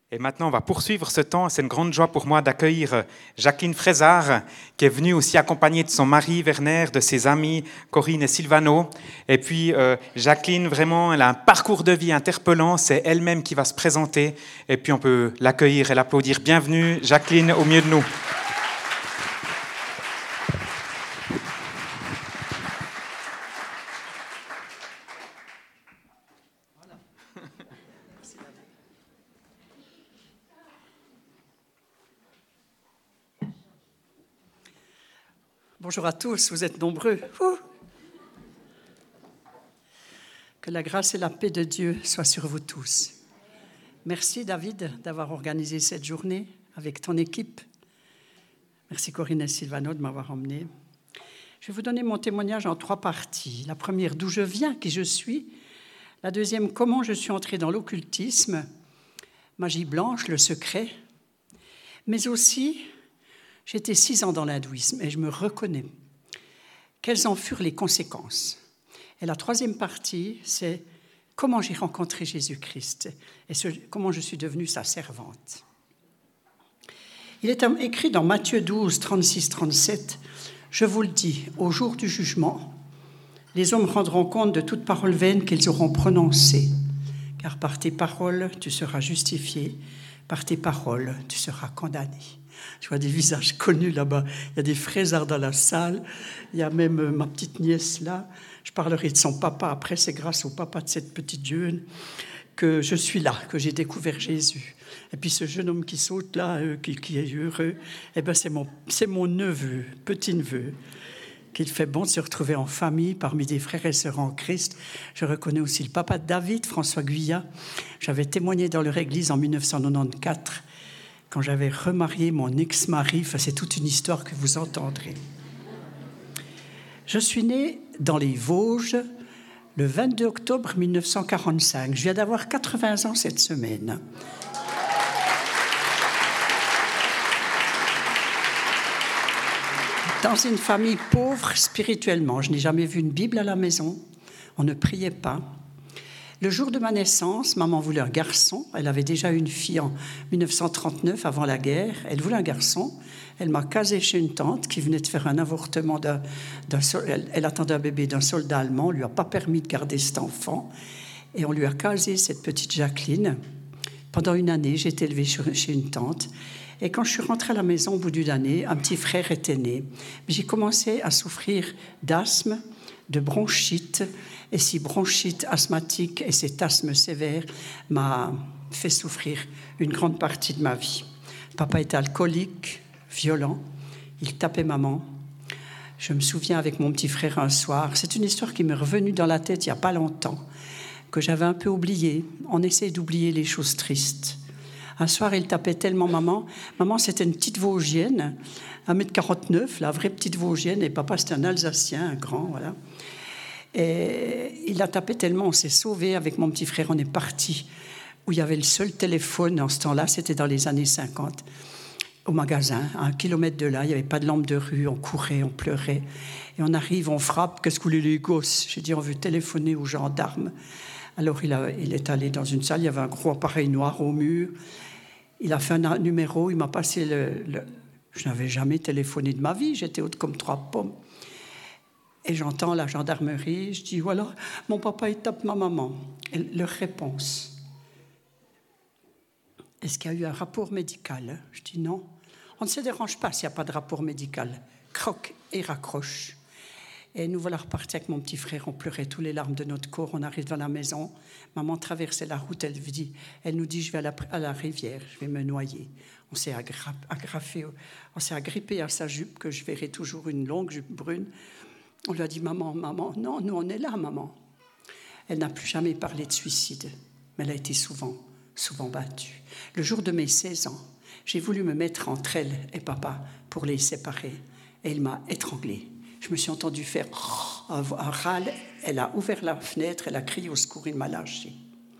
Et maintenant, on va poursuivre ce temps. C'est une grande joie pour moi d'accueillir Jacqueline Frézard, qui est venue aussi accompagnée de son mari Werner, de ses amis Corinne et Silvano. Et puis, Jacqueline, vraiment, elle a un parcours de vie interpellant. C'est elle-même qui va se présenter. Et puis, on peut l'accueillir et l'applaudir. Bienvenue, Jacqueline, au milieu de nous. Bonjour à tous, vous êtes nombreux. Que la grâce et la paix de Dieu soient sur vous tous. Merci David d'avoir organisé cette journée avec ton équipe. Merci Corinne et Silvano de m'avoir emmené. Je vais vous donner mon témoignage en 3 parties. La première, d'où je viens, qui je suis. La deuxième, comment je suis entrée dans l'occultisme, magie blanche, le secret. Mais aussi, j'ai été 6 ans dans l'hindouisme et je me reconnais. Quelles en furent les conséquences? Et la troisième partie, c'est comment j'ai rencontré Jésus-Christ et comment je suis devenue sa servante. Il est écrit dans Matthieu 12, 36-37, « Je vous le dis, au jour du jugement, les hommes rendront compte de toute parole vaine qu'ils auront prononcée, car par tes paroles, tu seras justifié, par tes paroles, tu seras condamné. » Je vois des visages connus là-bas. Il y a des Frézards dans la salle. Il y a même ma petite nièce là. Je parlerai de son papa après. C'est grâce au papa de cette petite jeune que je suis là, que j'ai découvert Jésus. Et puis ce jeune homme qui saute là, qui est heureux, eh ben c'est mon neveu, petit-neveu, qu'il fait bon de se retrouver en famille parmi des frères et sœurs en Christ. Je reconnais aussi le papa de David, François Guyat. J'avais témoigné dans leur église en 1994. Quand j'avais remarié mon ex-mari, c'est toute une histoire que vous entendrez. Je suis née dans les Vosges le 22 octobre 1945. Je viens d'avoir 80 ans cette semaine. Dans une famille pauvre spirituellement. Je n'ai jamais vu une Bible à la maison. On ne priait pas. Le jour de ma naissance, maman voulait un garçon. Elle avait déjà une fille en 1939, avant la guerre. Elle voulait un garçon. Elle m'a casé chez une tante qui venait de faire un avortement. Elle attendait un bébé d'un soldat allemand. On ne lui a pas permis de garder cet enfant. Et on lui a casé cette petite Jacqueline. Pendant une année, j'ai été élevée chez une tante. Et quand je suis rentrée à la maison, au bout d'une année, un petit frère était né. J'ai commencé à souffrir d'asthme, de bronchite. Et ces bronchites asthmatiques et cet asthme sévère m'a fait souffrir une grande partie de ma vie. Papa était alcoolique, violent. Il tapait maman. Je me souviens avec mon petit frère un soir. C'est une histoire qui m'est revenue dans la tête il n'y a pas longtemps, que j'avais un peu oubliée. On essaie d'oublier les choses tristes. Un soir, il tapait tellement maman. Maman, c'était une petite Vosgienne, 1m49, la vraie petite Vosgienne. Et papa, c'était un Alsacien, un grand, voilà. Et il a tapé tellement, on s'est sauvés avec mon petit frère, on est partis où il y avait le seul téléphone en ce temps-là, c'était dans les années 50, au magasin, à 1 kilomètre de là, il n'y avait pas de lampe de rue, on courait, on pleurait, et on arrive, on frappe, qu'est-ce que vous voulez les gosses? J'ai dit, on veut téléphoner aux gendarmes. Alors il est allé dans une salle, il y avait un gros appareil noir au mur, il a fait un numéro, il m'a passé je n'avais jamais téléphoné de ma vie, j'étais haute comme 3 pommes. Et j'entends la gendarmerie, je dis, voilà, mon papa, il tape ma maman. Et leur réponse, est-ce qu'il y a eu un rapport médical? Je dis non. On ne se dérange pas s'il n'y a pas de rapport médical. Croque et raccroche. Et nous voilà repartis avec mon petit frère, on pleurait tous les larmes de notre corps, on arrive dans la maison, maman traversait la route, elle nous dit, je vais à la rivière, je vais me noyer. On s'est agrippé à sa jupe, que je verrai toujours une longue jupe brune. On lui a dit, maman, non, nous on est là, maman. Elle n'a plus jamais parlé de suicide, mais elle a été souvent battue. Le jour de mes 16 ans, j'ai voulu me mettre entre elle et papa pour les séparer. Et il m'a étranglée. Je me suis entendue faire un râle. Elle a ouvert la fenêtre, elle a crié au secours, il m'a lâchée.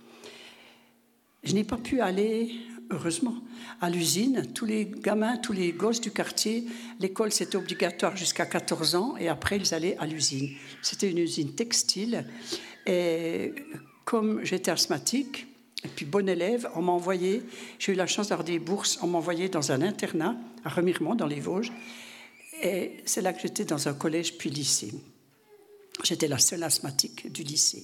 Je n'ai pas pu aller, heureusement, à l'usine. Tous les gamins, tous les gosses du quartier, l'école c'était obligatoire jusqu'à 14 ans et après ils allaient à l'usine. C'était une usine textile et comme j'étais asthmatique, Et puis, bon élève, on m'a envoyé, j'ai eu la chance d'avoir des bourses, on m'a envoyé dans un internat à Remiremont, dans les Vosges. Et c'est là que j'étais dans un collège puis lycée. J'étais la seule asthmatique du lycée.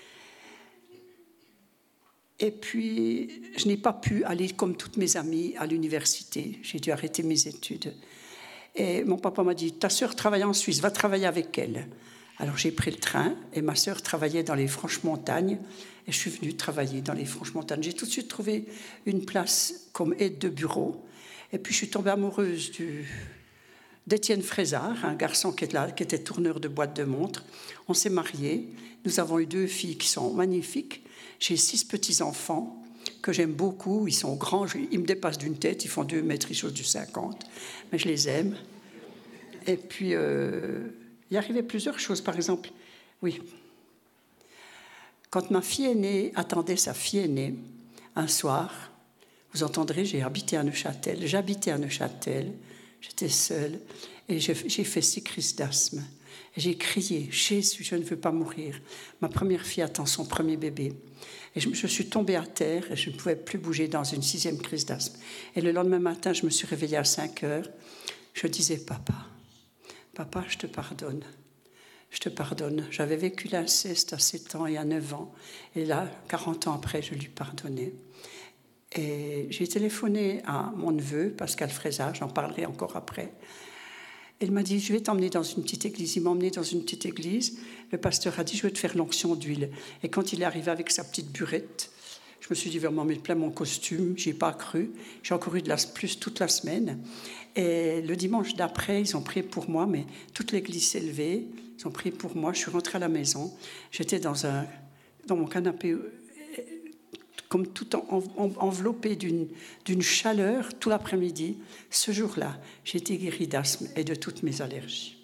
Et puis, je n'ai pas pu aller, comme toutes mes amies, à l'université. J'ai dû arrêter mes études. Et mon papa m'a dit, ta sœur travaille en Suisse, va travailler avec elle. Alors j'ai pris le train et ma sœur travaillait dans les Franches-Montagnes et je suis venue travailler dans les Franches-Montagnes. J'ai tout de suite trouvé une place comme aide de bureau. Et puis je suis tombée amoureuse d'Étienne Frézard, un garçon qui était tourneur de boîtes de montres. On s'est mariés. Nous avons eu 2 filles qui sont magnifiques. J'ai 6 petits-enfants que j'aime beaucoup. Ils sont grands, ils me dépassent d'une tête. Ils font 2 mètres, ils chose du 50. Mais je les aime. Et puis, il arrivait plusieurs choses. Par exemple, oui, quand ma fille aînée attendait sa fille aînée, un soir, vous entendrez, j'habitais à Neuchâtel, j'étais seule, et j'ai fait 6 crises d'asthme. Et j'ai crié, Jésus, je ne veux pas mourir. Ma première fille attend son premier bébé. Et je suis tombée à terre et je ne pouvais plus bouger dans une 6e crise d'asthme. Et le lendemain matin, je me suis réveillée à 5 heures. Je disais, Papa, je te pardonne. Je te pardonne. J'avais vécu l'inceste à 7 ans et à 9 ans. Et là, 40 ans après, je lui pardonnais. Et j'ai téléphoné à mon neveu, Pascal Frézard, j'en parlerai encore après. Il m'a dit, je vais t'emmener dans une petite église. Il m'a emmené dans une petite église. Le pasteur a dit, je vais te faire l'onction d'huile. Et quand il est arrivé avec sa petite burette, je me suis dit, vraiment, mettre plein mon costume. J'y ai pas cru. J'ai encore eu de l'asthme toute la semaine. Et le dimanche d'après, ils ont prié pour moi, mais toute l'église s'est levée. Ils ont prié pour moi. Je suis rentrée à la maison. J'étais dans mon canapé, comme tout enveloppée d'une chaleur tout l'après-midi. Ce jour-là, j'ai été guérie d'asthme et de toutes mes allergies.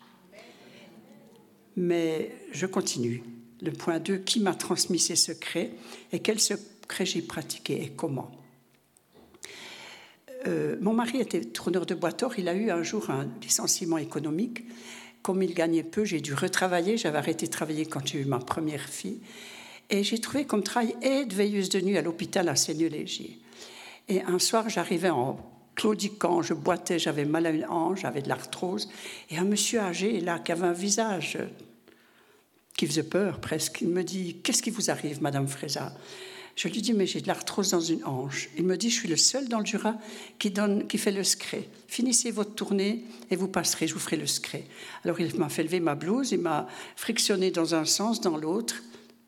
Mais je continue. Le point 2, qui m'a transmis ces secrets et quels secrets j'ai pratiqués et comment. Mon mari était tourneur de boîte or. Il a eu un jour un licenciement économique. Comme il gagnait peu, j'ai dû retravailler. J'avais arrêté de travailler quand j'ai eu ma première fille. Et j'ai trouvé comme travail aide veilleuse de nuit à l'hôpital à Seigneur-Légier. Et un soir, j'arrivais en claudiquant, je boitais, j'avais mal à une hanche, j'avais de l'arthrose. Et un monsieur âgé, là, qui avait un visage qui faisait peur presque, il me dit « Qu'est-ce qui vous arrive, Madame Frézard ?» Je lui dis « Mais j'ai de l'arthrose dans une hanche. » Il me dit « Je suis le seul dans le Jura qui fait le scré. Finissez votre tournée et vous passerez, je vous ferai le scré. » Alors il m'a fait lever ma blouse, il m'a frictionné dans un sens, dans l'autre.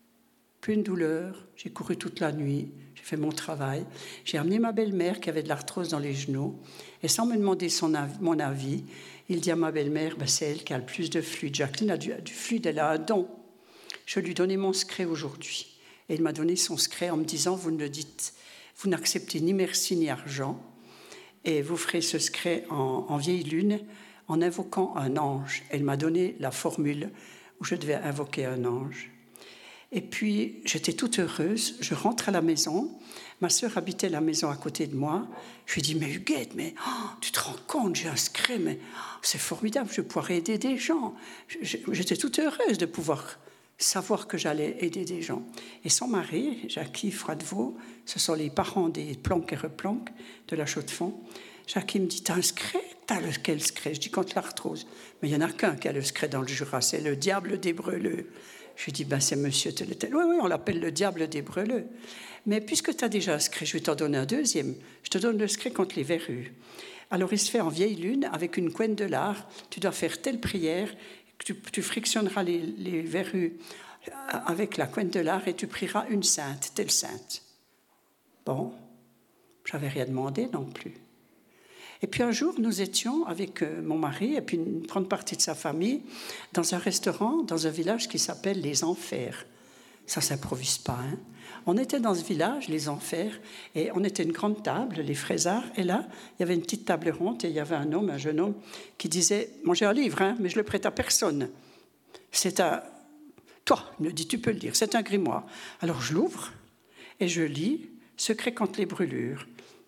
Plus une douleur, j'ai couru toute la nuit, j'ai fait mon travail. J'ai amené ma belle-mère qui avait de l'arthrose dans les genoux. Et sans me demander mon avis, il dit à ma belle-mère, c'est elle qui a le plus de fluide. Jacqueline a du fluide, elle a un don. Je lui donnais mon scré aujourd'hui. Et il m'a donné son scré en me disant, vous n'acceptez ni merci ni argent. Et vous ferez ce scré en vieille lune en invoquant un ange. Elle m'a donné la formule où je devais invoquer un ange. Et puis, j'étais toute heureuse. Je rentre à la maison. Ma sœur habitait la maison à côté de moi. Je lui dis, mais Huguette, tu te rends compte, j'ai un secret, mais c'est formidable, je pourrais aider des gens. J'étais toute heureuse de pouvoir savoir que j'allais aider des gens. Et son mari, Jackie Froidevaux, ce sont les parents des Planck et Replanck de la Chaux-de-Fonds. Jackie me dit, t'as un secret? T'as lequel secret? Je dis, contre l'arthrose. Mais il n'y en a qu'un qui a le secret dans le Jura, c'est le diable des Breleux. Je lui dis, c'est monsieur tel et tel. Oui, on l'appelle le diable des Breleux. Mais puisque tu as déjà un secret, je vais t'en donner un deuxième. Je te donne le secret contre les verrues. Alors, il se fait en vieille lune, avec une couenne de lard. Tu dois faire telle prière, tu frictionneras les verrues avec la couenne de lard et tu prieras une sainte, telle sainte. Bon, je n'avais rien demandé non plus. Et puis un jour, nous étions avec mon mari et puis une grande partie de sa famille dans un restaurant, dans un village qui s'appelle Les Enfers. Ça ne s'improvise pas. On était dans ce village, Les Enfers, et on était une grande table, les Frézards, et là, il y avait une petite table ronde et il y avait un jeune homme, qui disait « Moi j'ai un livre, mais je le prête à personne. C'est à toi. » Il me dit « Tu peux le lire, c'est un grimoire. » Alors je l'ouvre et je lis « Secret contre les brûlures ».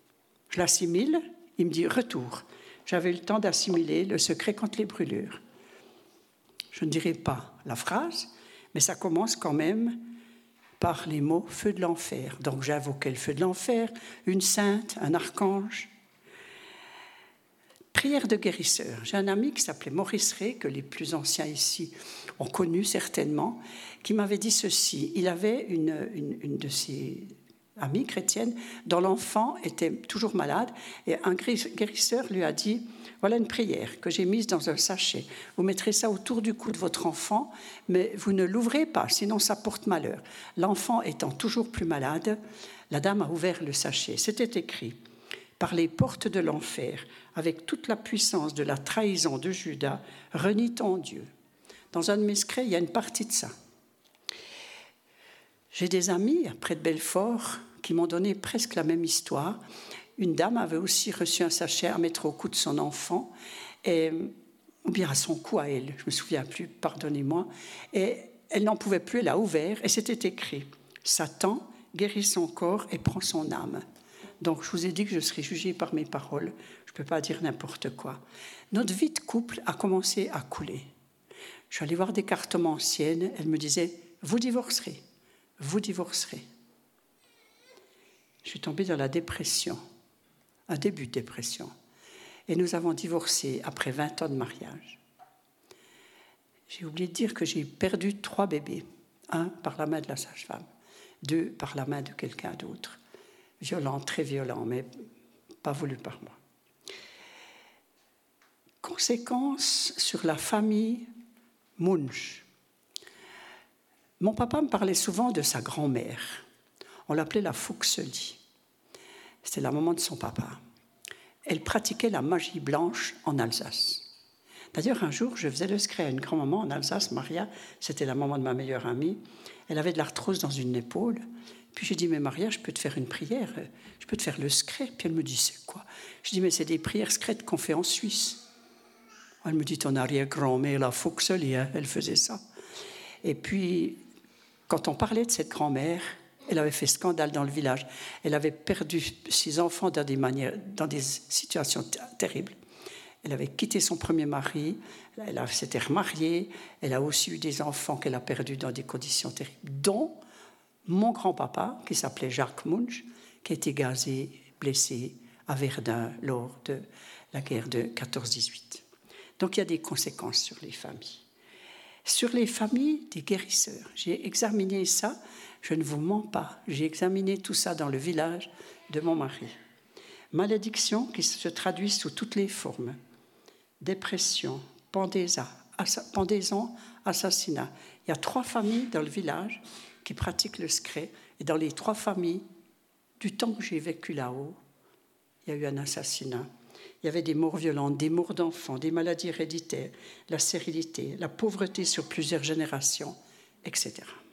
Je l'assimile. Il me dit « Retour ». J'avais eu le temps d'assimiler le secret contre les brûlures. Je ne dirai pas la phrase, mais ça commence quand même par les mots feu de l'enfer. Donc j'invoquais le feu de l'enfer, une sainte, un archange. Prière de guérisseur. J'ai un ami qui s'appelait Maurice Ray, que les plus anciens ici ont connu certainement, qui m'avait dit ceci. Il avait une de ses amies chrétiennes dont l'enfant était toujours malade, et un guérisseur lui a dit « Voilà une prière que j'ai mise dans un sachet. Vous mettrez ça autour du cou de votre enfant, mais vous ne l'ouvrez pas, sinon ça porte malheur. » L'enfant étant toujours plus malade, la dame a ouvert le sachet. C'était écrit « Par les portes de l'enfer, avec toute la puissance de la trahison de Judas, renie ton Dieu. » Dans un de mes secrets, il y a une partie de ça. J'ai des amis près de Belfort qui m'ont donné presque la même histoire. Une dame avait aussi reçu un sachet à mettre au cou de son enfant, ou bien à son cou à elle, je ne me souviens plus, pardonnez-moi. Et elle n'en pouvait plus, elle a ouvert, et c'était écrit « Satan guérit son corps et prend son âme ». Donc je vous ai dit que je serais jugée par mes paroles, je ne peux pas dire n'importe quoi. Notre vie de couple a commencé à couler. Je suis allée voir des cartomanciennes, elles me disaient « Vous divorcerez, vous divorcerez ». Je suis tombée dans la dépression, un début de dépression. Et nous avons divorcé après 20 ans de mariage. J'ai oublié de dire que j'ai perdu 3 bébés. 1 par la main de la sage-femme, 2 par la main de quelqu'un d'autre. Violent, très violent, mais pas voulu par moi. Conséquences sur la famille Munch. Mon papa me parlait souvent de sa grand-mère. On l'appelait la Fuxeli. C'était la maman de son papa. Elle pratiquait la magie blanche en Alsace. D'ailleurs, un jour, je faisais le secret à une grand-maman en Alsace, Maria, c'était la maman de ma meilleure amie. Elle avait de l'arthrose dans une épaule. Puis j'ai dit, mais Maria, je peux te faire une prière, je peux te faire le secret. Puis elle me dit, c'est quoi? Je dis, mais c'est des prières secrètes qu'on fait en Suisse. Elle me dit, ton arrière-grand-mère, la Fuxeli, elle faisait ça. Et puis, quand on parlait de cette grand-mère, elle avait fait scandale dans le village. Elle avait perdu ses enfants dans des situations terribles. Elle avait quitté son premier mari, elle s'était remariée, elle a aussi eu des enfants qu'elle a perdus dans des conditions terribles, dont mon grand-papa, qui s'appelait Jacques Munch, qui a été gazé, blessé à Verdun lors de la guerre de 14-18. Donc il y a des conséquences sur les familles. Sur les familles des guérisseurs, j'ai examiné ça, je ne vous mens pas, j'ai examiné tout ça dans le village de mon mari. Malédiction qui se traduit sous toutes les formes. Dépression, pendaison, assassinat. Il y a 3 familles dans le village qui pratiquent le secret. Et dans les 3 familles, du temps que j'ai vécu là-haut, il y a eu un assassinat. Il y avait des morts violentes, des morts d'enfants, des maladies héréditaires, la stérilité, la pauvreté sur plusieurs générations, etc.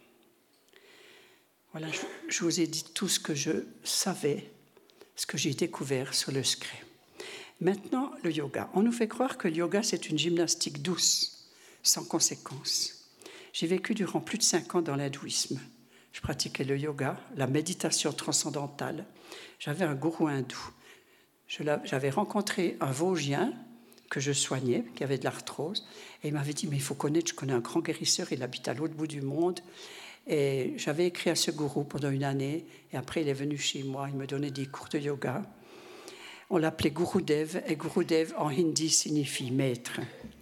Voilà, je vous ai dit tout ce que je savais, ce que j'ai découvert sur le secret. Maintenant, le yoga. On nous fait croire que le yoga, c'est une gymnastique douce, sans conséquences. J'ai vécu durant plus de 5 ans dans l'hindouisme. Je pratiquais le yoga, la méditation transcendantale. J'avais un gourou hindou. J'avais rencontré un Vosgien que je soignais, qui avait de l'arthrose, et il m'avait dit, mais il faut connaître, je connais un grand guérisseur, il habite à l'autre bout du monde. Et j'avais écrit à ce gourou pendant 1 année, et après il est venu chez moi, il me donnait des cours de yoga. On l'appelait Gurudev, et Gurudev en hindi signifie maître.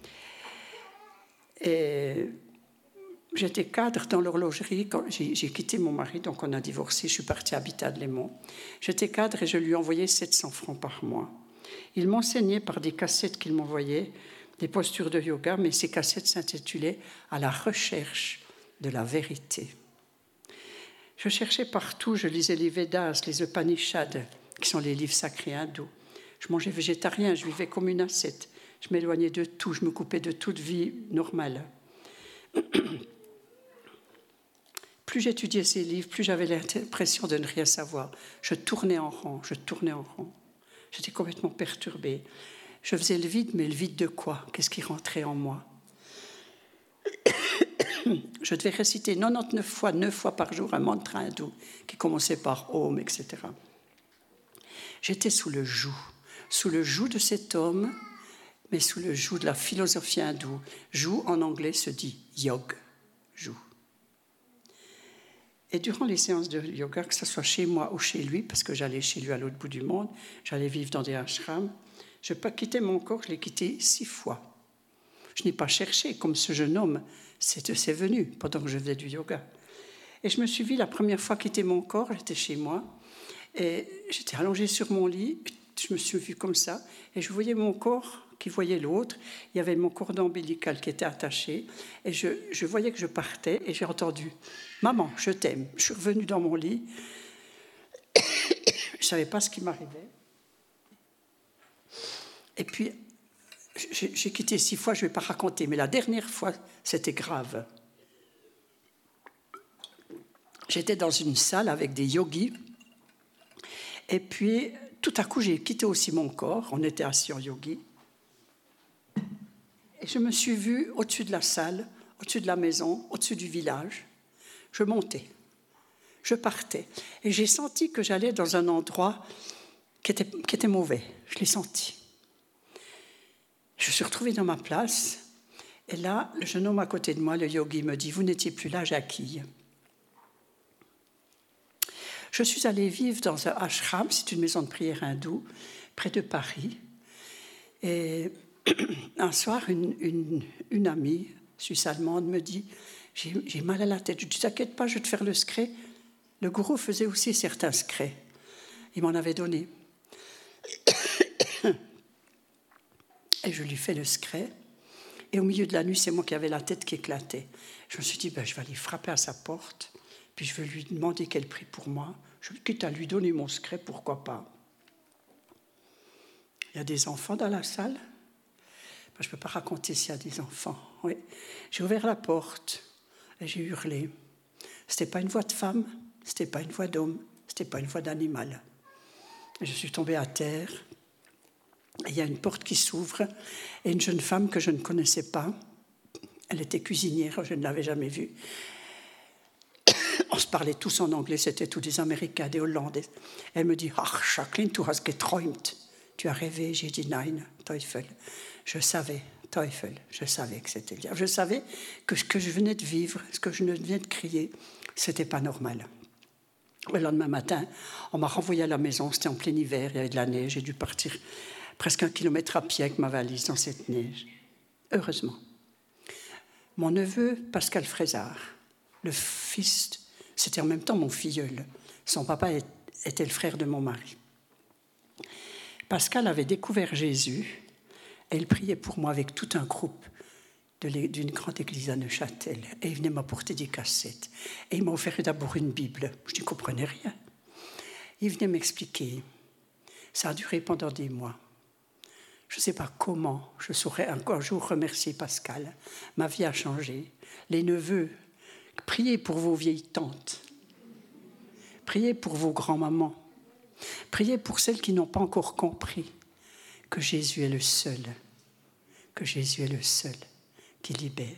Et j'étais cadre dans l'horlogerie, quand j'ai quitté mon mari, donc on a divorcé, je suis partie habiter à Lémont. J'étais cadre et je lui envoyais 700 francs par mois. Il m'enseignait par des cassettes qu'il m'envoyait, des postures de yoga, mais ces cassettes s'intitulaient « À la recherche de la vérité ». Je cherchais partout, je lisais les Védas, les Upanishads, qui sont les livres sacrés hindous. Je mangeais végétarien, je vivais comme une ascète. Je m'éloignais de tout, je me coupais de toute vie normale. Plus j'étudiais ces livres, plus j'avais l'impression de ne rien savoir. Je tournais en rond. J'étais complètement perturbée. Je faisais le vide, mais le vide de quoi? Qu'est-ce qui rentrait en moi? Je devais réciter 99 fois, 9 fois par jour un mantra hindou qui commençait par Om, etc. J'étais sous le joug de cet homme, mais sous le joug de la philosophie hindoue. Joug en anglais se dit yog, joug. Et durant les séances de yoga, que ce soit chez moi ou chez lui, parce que j'allais chez lui à l'autre bout du monde, j'allais vivre dans des ashrams, je n'ai pas quitté mon corps, je l'ai quitté 6 fois. Je n'ai pas cherché, comme ce jeune homme, c'est venu pendant que je faisais du yoga. Et je me suis vue la première fois quitter mon corps, j'étais chez moi, et j'étais allongée sur mon lit, je me suis vue comme ça, et je voyais mon corps qui voyait l'autre, il y avait mon cordon ombilical qui était attaché, et je voyais que je partais, et j'ai entendu « Maman, je t'aime ». Je suis revenue dans mon lit, je ne savais pas ce qui m'arrivait. Et puis, j'ai quitté 6 fois, je ne vais pas raconter, mais la dernière fois, c'était grave. J'étais dans une salle avec des yogis, et puis tout à coup, j'ai quitté aussi mon corps, on était assis en yogi, et je me suis vue au-dessus de la salle, au-dessus de la maison, au-dessus du village. Je montais, je partais, et j'ai senti que j'allais dans un endroit qui était mauvais, je l'ai senti. Je suis retrouvée dans ma place, et là, le jeune homme à côté de moi, le yogi, me dit « Vous n'étiez plus là, Jackie ». Je suis allée vivre dans un ashram, c'est une maison de prière hindoue, près de Paris. Et un soir, une amie suisse-allemande me dit « J'ai mal à la tête ». Je dis « T'inquiète pas, je vais te faire le scré ». Le gourou faisait aussi certains scrés. Il m'en avait donné. Et je lui fais le scré. Et au milieu de la nuit, c'est moi qui avais la tête qui éclatait. Je me suis dit, je vais aller frapper à sa porte, puis je vais lui demander qu'elle prie pour moi. Quitte à lui donner mon scré, pourquoi pas. Il y a des enfants dans la salle. Je ne peux pas raconter s'il y a des enfants. Oui. J'ai ouvert la porte et j'ai hurlé. Ce n'était pas une voix de femme, ce n'était pas une voix d'homme, ce n'était pas une voix d'animal. Et je suis tombée à terre. Il y a une porte qui s'ouvre et une jeune femme que je ne connaissais pas, elle était cuisinière, je ne l'avais jamais vue. On se parlait tous en anglais, c'était tous des Américains, des Hollandais. Elle me dit « Ach, Jacqueline, du hast geträumt ». Tu as rêvé, j'ai dit « Nein, Teufel ». Je savais, Teufel, je savais que c'était le diable. Je savais que ce que je venais de vivre, ce que je venais de crier, ce n'était pas normal. Le lendemain matin, on m'a renvoyé à la maison, c'était en plein hiver, il y avait de la neige, j'ai dû partir presque 1 kilomètre à pied avec ma valise dans cette neige. Heureusement. Mon neveu, Pascal Frézard, le fils, c'était en même temps mon filleul. Son papa était le frère de mon mari. Pascal avait découvert Jésus et il priait pour moi avec tout un groupe d'une grande église à Neuchâtel. Et il venait m'apporter des cassettes. Et il m'a offert d'abord une Bible. Je n'y comprenais rien. Il venait m'expliquer. Ça a duré pendant des mois. Je ne sais pas comment je saurais un jour remercier Pascal. Ma vie a changé. Les neveux, priez pour vos vieilles tantes. Priez pour vos grands-mamans. Priez pour celles qui n'ont pas encore compris que Jésus est le seul. Que Jésus est le seul qui libère.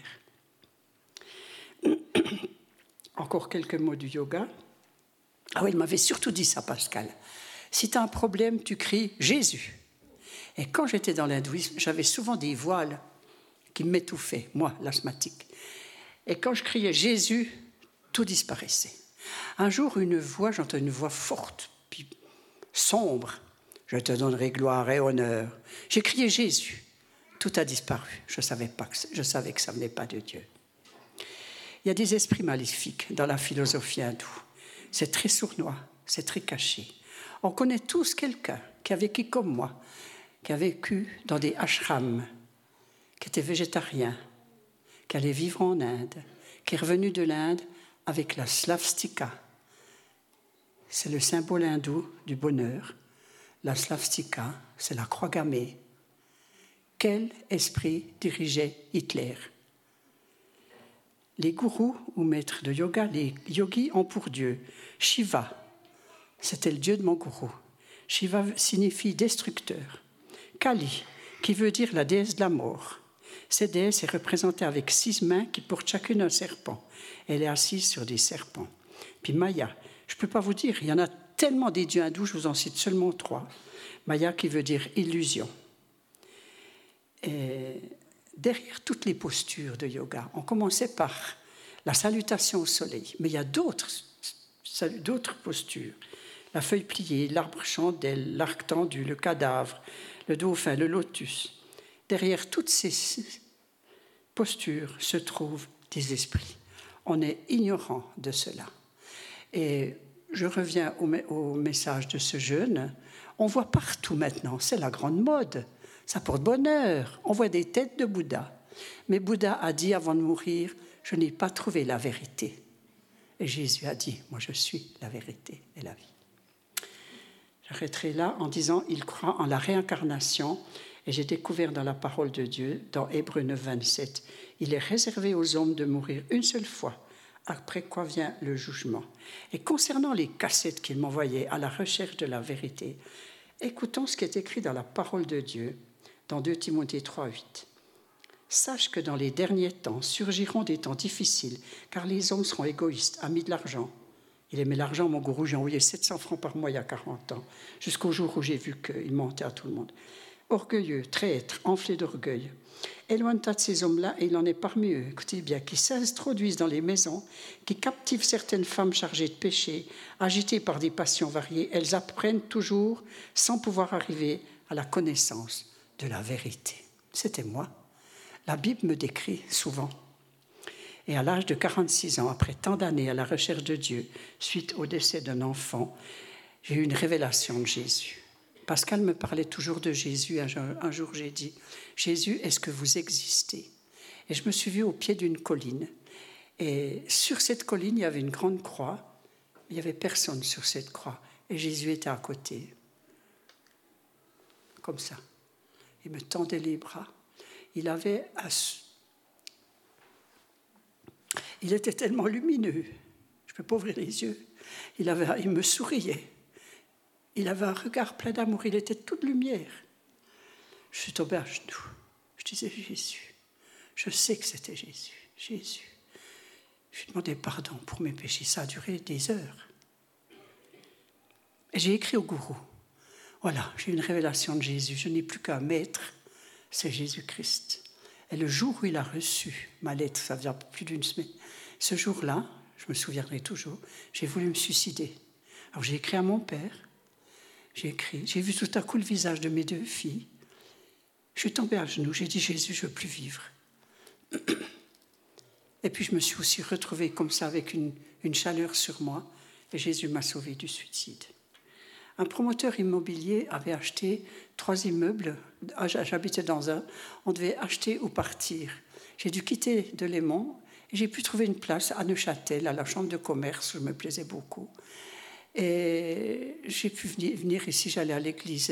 Encore quelques mots du yoga. Ah oui, il m'avait surtout dit ça, Pascal. Si tu as un problème, tu cries « Jésus ». Et quand j'étais dans l'hindouisme, j'avais souvent des voiles qui m'étouffaient, moi, l'asthmatique. Et quand je criais « Jésus », tout disparaissait. Un jour, j'entends une voix forte, puis sombre. « Je te donnerai gloire et honneur ». J'ai crié « Jésus ». Tout a disparu. Je savais que ça ne venait pas de Dieu. Il y a des esprits maléfiques dans la philosophie hindoue. C'est très sournois, c'est très caché. On connaît tous quelqu'un qui a vécu comme moi, qui a vécu dans des ashrams, qui était végétarien, qui allait vivre en Inde, qui est revenu de l'Inde avec la slavstika. C'est le symbole hindou du bonheur. La slavstika, c'est la croix gammée. Quel esprit dirigeait Hitler? Les gourous ou maîtres de yoga, les yogis ont pour dieu Shiva. C'était le dieu de mon gourou. Shiva signifie destructeur. Kali, qui veut dire la déesse de la mort. Cette déesse est représentée avec 6 mains qui portent chacune un serpent. Elle est assise sur des serpents. Puis Maya, je ne peux pas vous dire, il y en a tellement des dieux hindous, je vous en cite seulement 3. Maya qui veut dire illusion. Et derrière toutes les postures de yoga, on commençait par la salutation au soleil. Mais il y a d'autres d'autres postures. La feuille pliée, l'arbre chandelle, l'arc tendu, le cadavre, le dauphin, le lotus. Derrière toutes ces postures se trouvent des esprits. On est ignorant de cela. Et je reviens au message de ce jeune. On voit partout maintenant, c'est la grande mode. Ça porte bonheur. On voit des têtes de Bouddha. Mais Bouddha a dit avant de mourir, « Je n'ai pas trouvé la vérité. » Et Jésus a dit, « Moi, je suis la vérité et la vie. » J'arrêterai là en disant, il croit en la réincarnation. Et j'ai découvert dans la parole de Dieu, dans Hébreux 9, 27, il est réservé aux hommes de mourir une seule fois, après quoi vient le jugement. Et concernant les cassettes qu'il m'envoyait à la recherche de la vérité, écoutons ce qui est écrit dans la parole de Dieu, dans 2 Timothée 3, 8. Sache que dans les derniers temps surgiront des temps difficiles, car les hommes seront égoïstes, amis de l'argent. Il aimait l'argent, mon gourou, j'ai envoyé 700 francs par mois il y a 40 ans, jusqu'au jour où j'ai vu qu'il mentait à tout le monde. Orgueilleux, traître, enflé d'orgueil. Éloigne-toi de ces hommes-là, et il en est parmi eux, écoutez bien, qui s'introduisent dans les maisons, qui captivent certaines femmes chargées de péché, agitées par des passions variées. Elles apprennent toujours sans pouvoir arriver à la connaissance de la vérité. C'était moi. La Bible me décrit souvent. Et à l'âge de 46 ans, après tant d'années à la recherche de Dieu, suite au décès d'un enfant, j'ai eu une révélation de Jésus. Pascal me parlait toujours de Jésus. Un jour, j'ai dit, « Jésus, est-ce que vous existez ?» Et je me suis vue au pied d'une colline. Et sur cette colline, il y avait une grande croix. Il n'y avait personne sur cette croix. Et Jésus était à côté. Comme ça. Il me tendait les bras. Il était tellement lumineux. Je ne peux pas ouvrir les yeux. Il me souriait. Il avait un regard plein d'amour, il était toute lumière. Je suis tombée à genoux. Je disais, Jésus, je sais que c'était Jésus. Jésus. Je lui demandais pardon pour mes péchés. Ça a duré des heures. Et j'ai écrit au gourou. Voilà, j'ai une révélation de Jésus. Je n'ai plus qu'un maître, c'est Jésus-Christ. Et le jour où il a reçu ma lettre, ça faisait plus d'une semaine, ce jour-là, je me souviendrai toujours, j'ai voulu me suicider. Alors j'ai écrit à mon père. J'ai vu tout à coup le visage de mes 2 filles. Je suis tombée à genoux, j'ai dit, Jésus, je ne veux plus vivre. Et puis je me suis aussi retrouvée comme ça avec une chaleur sur moi, et Jésus m'a sauvée du suicide. Un promoteur immobilier avait acheté 3 immeubles, j'habitais dans un, on devait acheter ou partir. J'ai dû quitter Delémont, et j'ai pu trouver une place à Neuchâtel, à la chambre de commerce, où je me plaisais beaucoup. Et j'ai pu venir ici, j'allais à l'église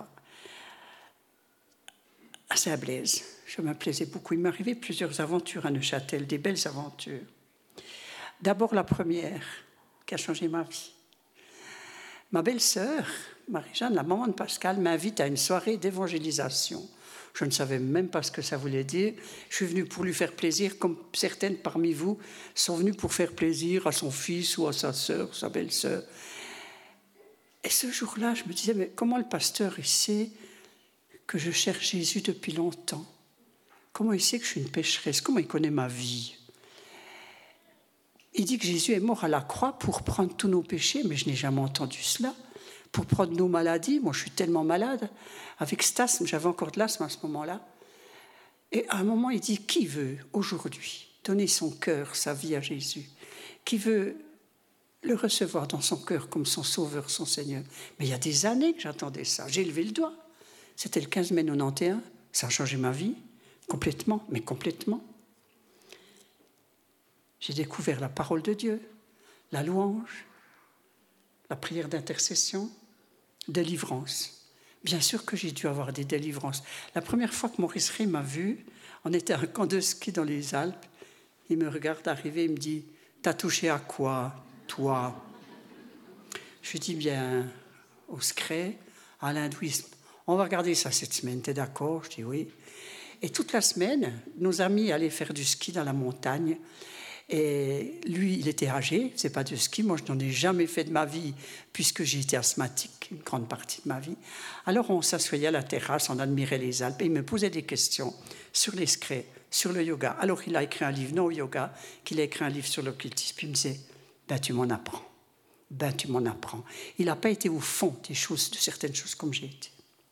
à Saint-Blaise. Je me plaisais beaucoup. Il m'arrivait plusieurs aventures à Neuchâtel, des belles aventures. D'abord la première, qui a changé ma vie. Ma belle-sœur, Marie-Jeanne, la maman de Pascal, m'invite à une soirée d'évangélisation. Je ne savais même pas ce que ça voulait dire. Je suis venue pour lui faire plaisir, comme certaines parmi vous sont venues pour faire plaisir à son fils ou à sa sœur, sa belle-sœur. Et ce jour-là, je me disais, mais comment le pasteur, il sait que je cherche Jésus depuis longtemps? Comment il sait que je suis une pécheresse? Comment il connaît ma vie? Il dit que Jésus est mort à la croix pour prendre tous nos péchés, mais je n'ai jamais entendu cela. Pour prendre nos maladies, moi je suis tellement malade, avec cet asthme, j'avais encore de l'asthme à ce moment-là. Et à un moment, il dit, qui veut aujourd'hui donner son cœur, sa vie à Jésus? Qui veut le recevoir dans son cœur comme son sauveur, son Seigneur? Mais il y a des années que j'attendais ça. J'ai levé le doigt. C'était le 15 mai 91. Ça a changé ma vie, complètement, mais complètement. J'ai découvert la parole de Dieu, la louange, la prière d'intercession, délivrance. Bien sûr que j'ai dû avoir des délivrances. La première fois que Maurice Rey m'a vu, on était à un camp de ski dans les Alpes. Il me regarde arriver, il me dit, « T'as touché à quoi, toi ?» Je lui dis, bien, au secret, à l'hindouisme. On va regarder ça cette semaine, t'es d'accord? Je dis oui. Et toute la semaine, nos amis allaient faire du ski dans la montagne. Et lui, il était âgé, il ne faisait pas de ski. Moi, je n'en ai jamais fait de ma vie, puisque j'ai été asthmatique une grande partie de ma vie. Alors, on s'assoyait à la terrasse, on admirait les Alpes, et il me posait des questions sur les secrets, sur le yoga. Alors, il a écrit un livre, non au yoga, qu'il a écrit un livre sur l'occultisme. Puis il me disait, ben, tu m'en apprends. ben tu m'en apprends. Il n'a pas été au fond de certaines choses comme j'ai été.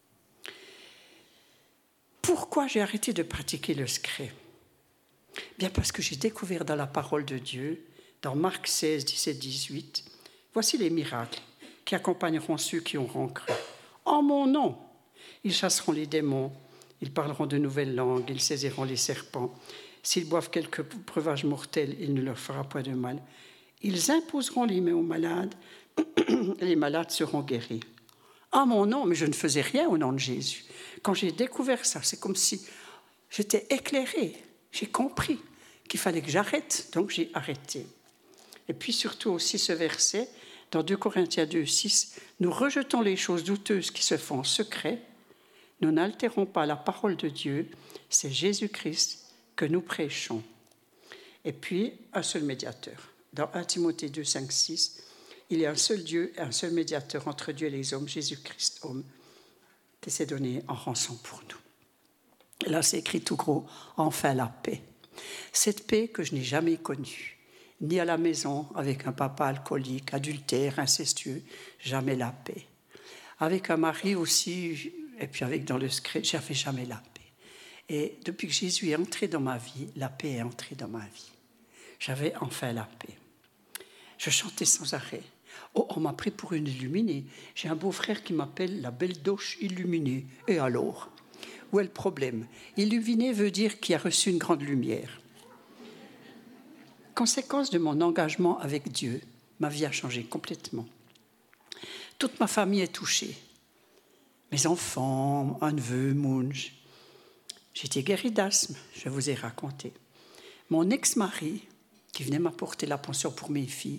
Pourquoi j'ai arrêté de pratiquer le secret? Bien parce que j'ai découvert dans la parole de Dieu, dans Marc 16, 17, 18, voici les miracles qui accompagneront ceux qui auront cru. En mon nom, ils chasseront les démons, ils parleront de nouvelles langues, ils saisiront les serpents. S'ils boivent quelque breuvage mortel, il ne leur fera point de mal. Ils imposeront les mains aux malades, et les malades seront guéris. En mon nom, mais je ne faisais rien au nom de Jésus. Quand j'ai découvert ça, c'est comme si j'étais éclairée. J'ai compris qu'il fallait que j'arrête, donc j'ai arrêté. Et puis surtout aussi ce verset, dans 2 Corinthiens 2, 6, « Nous rejetons les choses douteuses qui se font en secret, nous n'altérons pas la parole de Dieu, c'est Jésus-Christ que nous prêchons. » Et puis, un seul médiateur. Dans 1 Timothée 2, 5, 6, il y a un seul Dieu et un seul médiateur entre Dieu et les hommes, Jésus-Christ, homme, qui s'est donné en rançon pour nous. Et là, c'est écrit tout gros, « Enfin la paix ». Cette paix que je n'ai jamais connue, ni à la maison avec un papa alcoolique, adultère, incestueux, jamais la paix. Avec un mari aussi, et puis avec dans le secret, j'avais jamais la paix. Et depuis que Jésus est entré dans ma vie, la paix est entrée dans ma vie. J'avais enfin la paix. Je chantais sans arrêt. Oh, on m'a pris pour une illuminée. J'ai un beau-frère qui m'appelle la belle doche illuminée. Et alors? Où est le problème? Illuminé veut dire qui a reçu une grande lumière. Conséquence de mon engagement avec Dieu, ma vie a changé complètement. Toute ma famille est touchée. Mes enfants, un neveu, Mounj. J'étais guérie d'asthme, je vous ai raconté. Mon ex-mari, qui venait m'apporter la pension pour mes filles,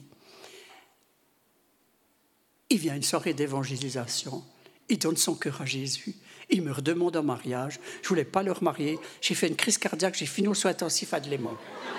il vient à une soirée d'évangélisation, il donne son cœur à Jésus, il me redemande en mariage, je ne voulais pas le remarier, j'ai fait une crise cardiaque, j'ai fini aux soins intensifs à Delémont.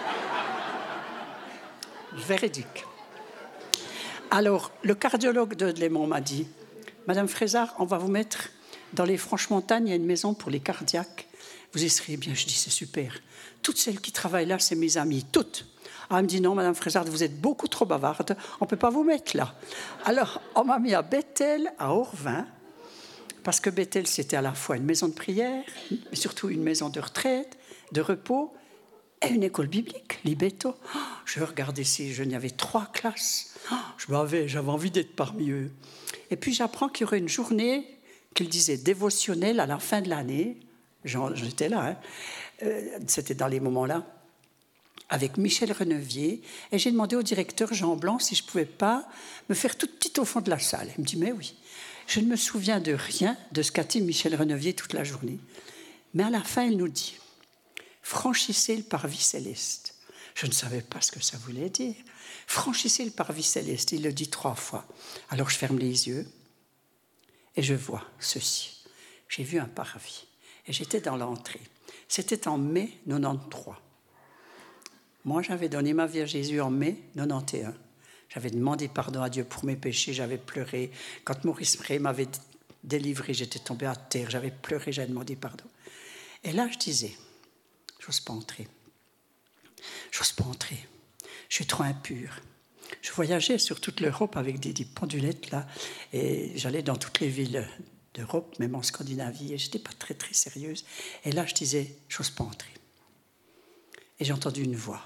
Véridique. Alors, le cardiologue de Delémont m'a dit, « Madame Frézard, on va vous mettre dans les Franches-Montagnes, il y a une maison pour les cardiaques, vous y serez bien. » Je dis, c'est super. Toutes celles qui travaillent là, c'est mes amies, toutes. Ah, elle me dit, non, Madame Frézard, vous êtes beaucoup trop bavarde, on ne peut pas vous mettre là. Alors, on m'a mis à Bethel, à Orvin, parce que Bethel, c'était à la fois une maison de prière, mais surtout une maison de retraite, de repos, et une école biblique, Libetto. Oh, je regardais ces jeunes, il y avait 3 classes. Oh, j'avais envie d'être parmi eux. Et puis, j'apprends qu'il y aurait une journée qu'il disait dévotionnelle à la fin de l'année. J'étais là, hein. C'était dans les moments-là, avec Michel Renevier, et j'ai demandé au directeur Jean Blanc si je ne pouvais pas me faire toute petite au fond de la salle. Il me dit, mais oui, je ne me souviens de rien de ce qu'a dit Michel Renevier toute la journée. Mais à la fin, il nous dit, franchissez le parvis céleste. Je ne savais pas ce que ça voulait dire. Franchissez le parvis céleste, il le dit 3 fois. Alors je ferme les yeux et je vois ceci. J'ai vu un parvis et j'étais dans l'entrée. C'était en mai 93. Moi, j'avais donné ma vie à Jésus en mai 91. J'avais demandé pardon à Dieu pour mes péchés, j'avais pleuré. Quand Maurice Mré m'avait délivré, j'étais tombée à terre, j'avais pleuré, j'avais demandé pardon. Et là, je disais, j'ose pas entrer. J'ose pas entrer. Je suis trop impure. Je voyageais sur toute l'Europe avec des pendulettes, là, et j'allais dans toutes les villes d'Europe, même en Scandinavie, et je n'étais pas très, très sérieuse. Et là, je disais, j'ose pas entrer. Et j'ai entendu une voix.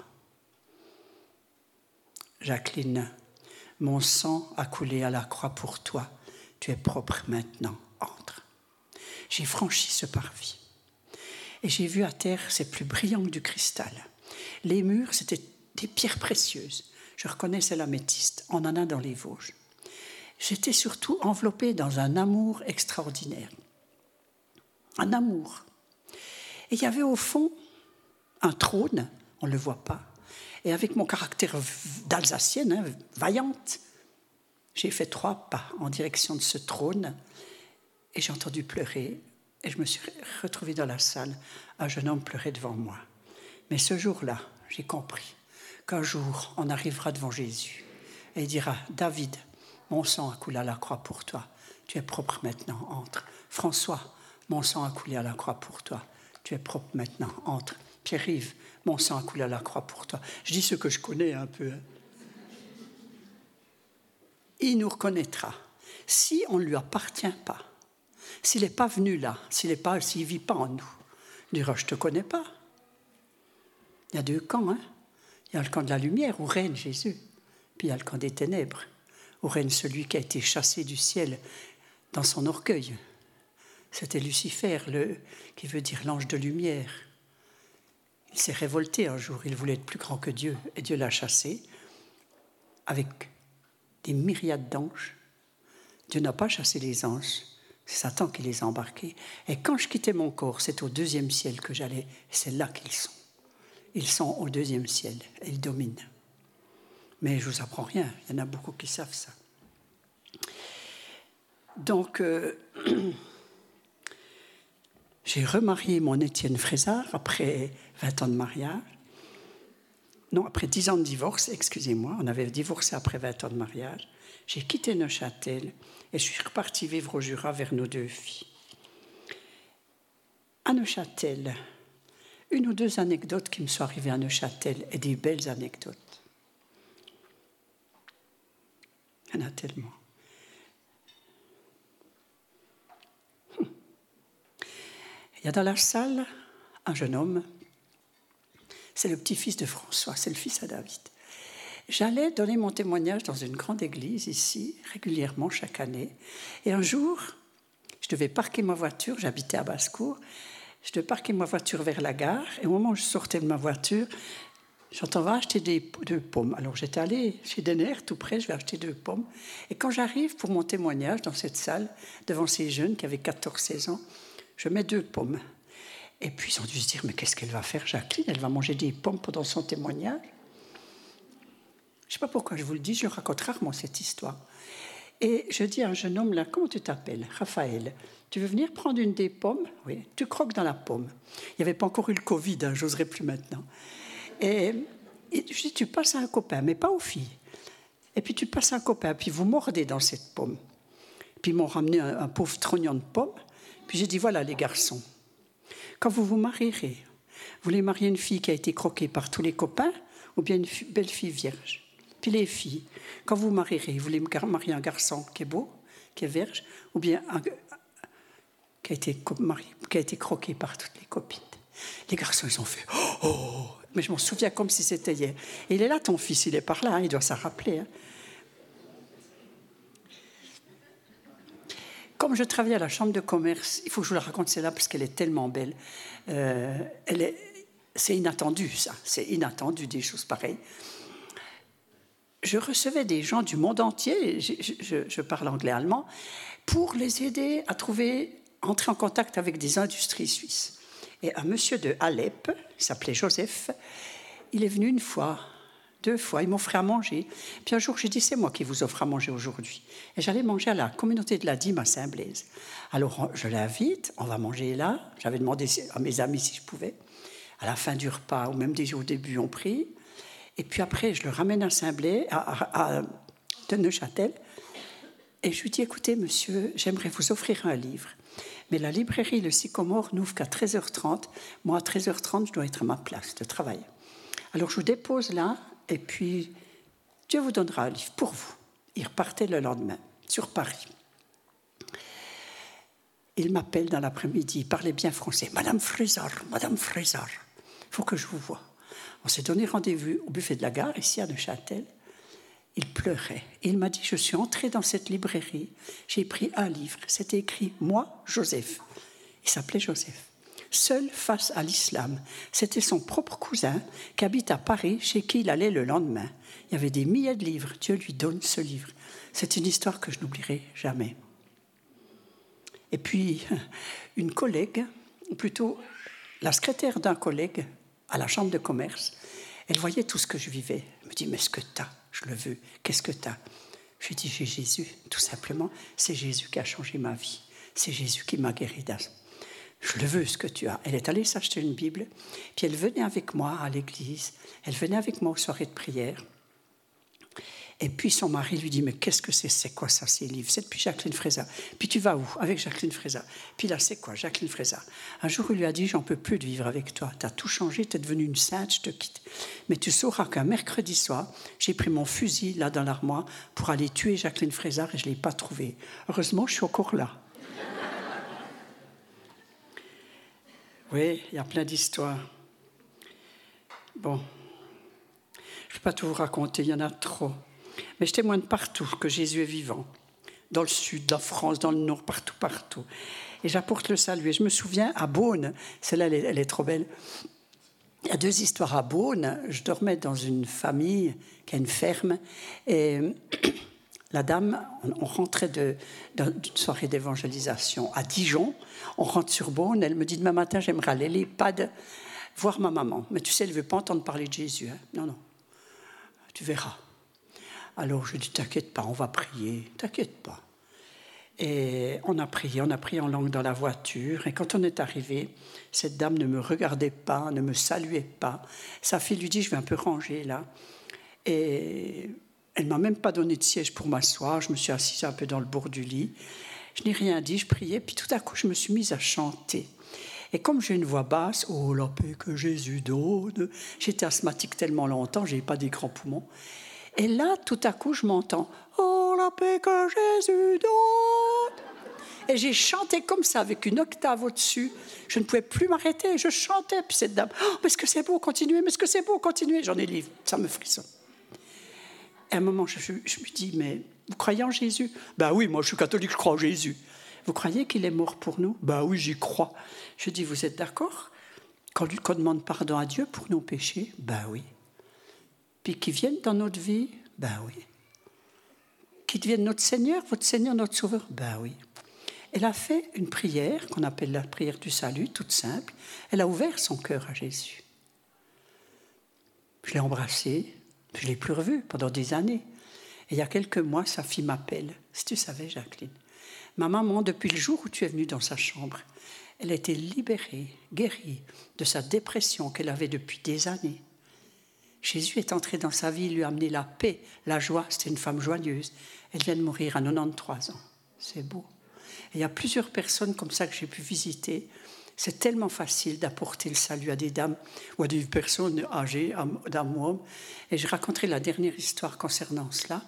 Jacqueline, mon sang a coulé à la croix pour toi. Tu es propre maintenant. Entre. J'ai franchi ce parvis. Et j'ai vu à terre, c'est plus brillant que du cristal. Les murs, c'était des pierres précieuses. Je reconnaissais l'améthyste. On en a dans les Vosges. J'étais surtout enveloppée dans un amour extraordinaire. Un amour. Et il y avait au fond un trône, on ne le voit pas. Et avec mon caractère d'Alsacienne, hein, vaillante, j'ai fait 3 pas en direction de ce trône et j'ai entendu pleurer. Et je me suis retrouvée dans la salle. Un jeune homme pleurait devant moi. Mais ce jour-là, j'ai compris qu'un jour, on arrivera devant Jésus et il dira, David, mon sang a coulé à la croix pour toi. Tu es propre maintenant, entre. François, mon sang a coulé à la croix pour toi. Tu es propre maintenant, entre. Pierre-Yves, mon sang a coulé à la croix pour toi. Je dis ce que je connais un peu. il nous reconnaîtra. Si on ne lui appartient pas, s'il n'est pas venu là, s'il ne vit pas en nous, il dira, je ne te connais pas. Il y a deux camps, hein. Il y a le camp de la lumière où règne Jésus, puis il y a le camp des ténèbres où règne celui qui a été chassé du ciel dans son orgueil. C'était Lucifer, qui veut dire l'ange de lumière. Il s'est révolté un jour, il voulait être plus grand que Dieu, et Dieu l'a chassé avec des myriades d'anges. Dieu n'a pas chassé les anges, c'est Satan qui les a embarqués. Et quand je quittais mon corps, c'est au deuxième ciel que j'allais, et c'est là qu'ils sont. Ils sont au deuxième ciel, et ils dominent. Mais je ne vous apprends rien, il y en a beaucoup qui savent ça. Donc, j'ai remarié mon Étienne Frézard après 20 ans de mariage. Non, après 10 ans de divorce, excusez-moi, on avait divorcé après 20 ans de mariage. J'ai quitté Neuchâtel et je suis repartie vivre au Jura vers nos deux filles. À Neuchâtel, une ou deux anecdotes qui me sont arrivées à Neuchâtel et des belles anecdotes. Il y en a tellement. Il y a dans la salle un jeune homme, c'est le petit-fils de François, c'est le fils à David. J'allais donner mon témoignage dans une grande église ici, régulièrement chaque année. Et un jour, je devais parquer ma voiture, j'habitais à Basse-Cour, je devais parquer ma voiture vers la gare, et au moment où je sortais de ma voiture, j'entends, va acheter deux pommes. Alors j'étais allée chez Denner, tout près, je vais acheter 2 pommes. Et quand j'arrive pour mon témoignage dans cette salle, devant ces jeunes qui avaient 14-16 ans, je mets 2 pommes. Et puis ils ont dû se dire, mais qu'est-ce qu'elle va faire, Jacqueline? Elle va manger des pommes pendant son témoignage? Je ne sais pas pourquoi je vous le dis, je raconte rarement cette histoire. Et je dis à un jeune homme là, comment tu t'appelles? Raphaël. Tu veux venir prendre une des pommes? Oui. Tu croques dans la pomme. Il n'y avait pas encore eu le Covid, hein, j'oserais plus maintenant. Et je dis, tu passes à un copain, mais pas aux filles. Et puis tu passes à un copain, puis vous mordez dans cette pomme. Puis ils m'ont ramené un pauvre trognon de pomme. Puis j'ai dit, voilà les garçons, quand vous vous marierez, vous voulez marier une fille qui a été croquée par tous les copains ou bien une belle fille vierge? Puis les filles, quand vous marierez, vous voulez marier un garçon qui est beau, qui est vierge, ou bien un qui a été croqué par toutes les copines? Les garçons, ils ont fait « Oh !» Mais je m'en souviens comme si c'était hier. Et il est là, ton fils, il est par là, hein, il doit s'en rappeler. Hein. Comme je travaillais à la chambre de commerce, il faut que je vous la raconte celle-là parce qu'elle est tellement belle. C'est inattendu, ça. C'est inattendu, des choses pareilles. Je recevais des gens du monde entier, je parle anglais-allemand, pour les aider à entrer en contact avec des industries suisses. Et un monsieur de Alep, il s'appelait Joseph, il est venu 1 fois, 2 fois, il m'offrait à manger. Puis un jour, j'ai dit, c'est moi qui vous offre à manger aujourd'hui. Et j'allais manger à la communauté de la Dîme à Saint-Blaise. Alors, je l'invite, on va manger là. J'avais demandé à mes amis si je pouvais. À la fin du repas, ou même déjà au début, on prie. Et puis après, je le ramène à Saint-Blaise, de Neuchâtel. Et je lui dis, écoutez, monsieur, j'aimerais vous offrir un livre. Mais la librairie Le Sycomore n'ouvre qu'à 13h30. Moi, à 13h30, je dois être à ma place de travail. Alors, je vous dépose là, et puis Dieu vous donnera un livre pour vous. Il repartait le lendemain, sur Paris. Il m'appelle dans l'après-midi, il parlait bien français. « Madame Frézard, il faut que je vous voie. » On s'est donné rendez-vous au buffet de la gare, ici à Neuchâtel. Il pleurait. Et il m'a dit, je suis entré dans cette librairie, j'ai pris un livre. C'était écrit « Moi, Joseph ». Il s'appelait Joseph. Seul face à l'islam. C'était son propre cousin qui habite à Paris, chez qui il allait le lendemain. Il y avait des milliers de livres. Dieu lui donne ce livre. C'est une histoire que je n'oublierai jamais. Et puis, une collègue, plutôt la secrétaire d'un collègue à la chambre de commerce, elle voyait tout ce que je vivais. Elle me dit, mais ce que tu as, je le veux. Qu'est-ce que tu as? Je lui dis, j'ai Jésus, tout simplement. C'est Jésus qui a changé ma vie. C'est Jésus qui m'a guéri d'asthme. Je le veux, ce que tu as. Elle est allée s'acheter une Bible, puis elle venait avec moi à l'église, elle venait avec moi aux soirées de prière. Et puis son mari lui dit, mais qu'est-ce que c'est quoi ça, ces livres? C'est depuis Jacqueline Frézat. Puis tu vas où? Avec Jacqueline Frézat. Puis là, c'est quoi, Jacqueline Frézat? Un jour, il lui a dit, j'en peux plus de vivre avec toi. Tu as tout changé, tu es devenue une sainte, je te quitte. Mais tu sauras qu'un mercredi soir, j'ai pris mon fusil là dans l'armoire pour aller tuer Jacqueline Frézat et je ne l'ai pas trouvée. Heureusement, je suis encore là. Oui, il y a plein d'histoires. Bon, je ne peux pas tout vous raconter, il y en a trop. Mais je témoigne partout que Jésus est vivant. Dans le sud, dans la France, dans le nord, partout. Et j'apporte le salut. Et je me souviens, à Beaune, celle-là, elle est trop belle. Il y a 2 histoires à Beaune. Je dormais dans une famille qui a une ferme. Et la dame, on rentrait d'une soirée d'évangélisation à Dijon. On rentre sur Beaune. Elle me dit, demain matin, j'aimerais aller à l'EHPAD voir ma maman. Mais tu sais, elle ne veut pas entendre parler de Jésus. Hein. Non. Tu verras. Alors je dis, t'inquiète pas, on va prier, t'inquiète pas. Et on a prié en langue dans la voiture. Et quand on est arrivé, cette dame ne me regardait pas, ne me saluait pas. Sa fille lui dit, je vais un peu ranger là. Et elle ne m'a même pas donné de siège pour m'asseoir. Je me suis assise un peu dans le bord du lit. Je n'ai rien dit, je priais. Puis tout à coup, je me suis mise à chanter. Et comme j'ai une voix basse, oh la paix que Jésus donne, j'étais asthmatique tellement longtemps, je n'avais pas des grands poumons. Et là, tout à coup, je m'entends « Oh, la paix que Jésus donne !» Et j'ai chanté comme ça, avec une octave au-dessus. Je ne pouvais plus m'arrêter, je chantais. Puis cette dame « Oh, mais est-ce que c'est beau, continuez, mais est-ce que c'est beau, continuez ?» J'en ai les livres, ça me frissonne. Et à un moment, je me dis « Mais vous croyez en Jésus ?»« Ben oui, moi je suis catholique, je crois en Jésus. »« Vous croyez qu'il est mort pour nous ?»« Ben oui, j'y crois. » Je dis « Vous êtes d'accord qu'on demande pardon à Dieu pour nos péchés ?»« Ben oui. » Puis qui viennent dans notre vie, ben oui. Qui deviennent notre Seigneur, votre Seigneur, notre Sauveur, ben oui. Elle a fait une prière qu'on appelle la prière du salut, toute simple. Elle a ouvert son cœur à Jésus. Je l'ai embrassée, je ne l'ai plus revue pendant des années. Et il y a quelques mois, sa fille m'appelle. Si tu savais, Jacqueline, ma maman, depuis le jour où tu es venue dans sa chambre, elle a été libérée, guérie de sa dépression qu'elle avait depuis des années. Jésus est entré dans sa vie, il lui a amené la paix, la joie. C'était une femme joyeuse. Elle vient de mourir à 93 ans. C'est beau. Et il y a plusieurs personnes comme ça que j'ai pu visiter. C'est tellement facile d'apporter le salut à des dames ou à des personnes âgées, d'amour. Et je raconterai la dernière histoire concernant cela.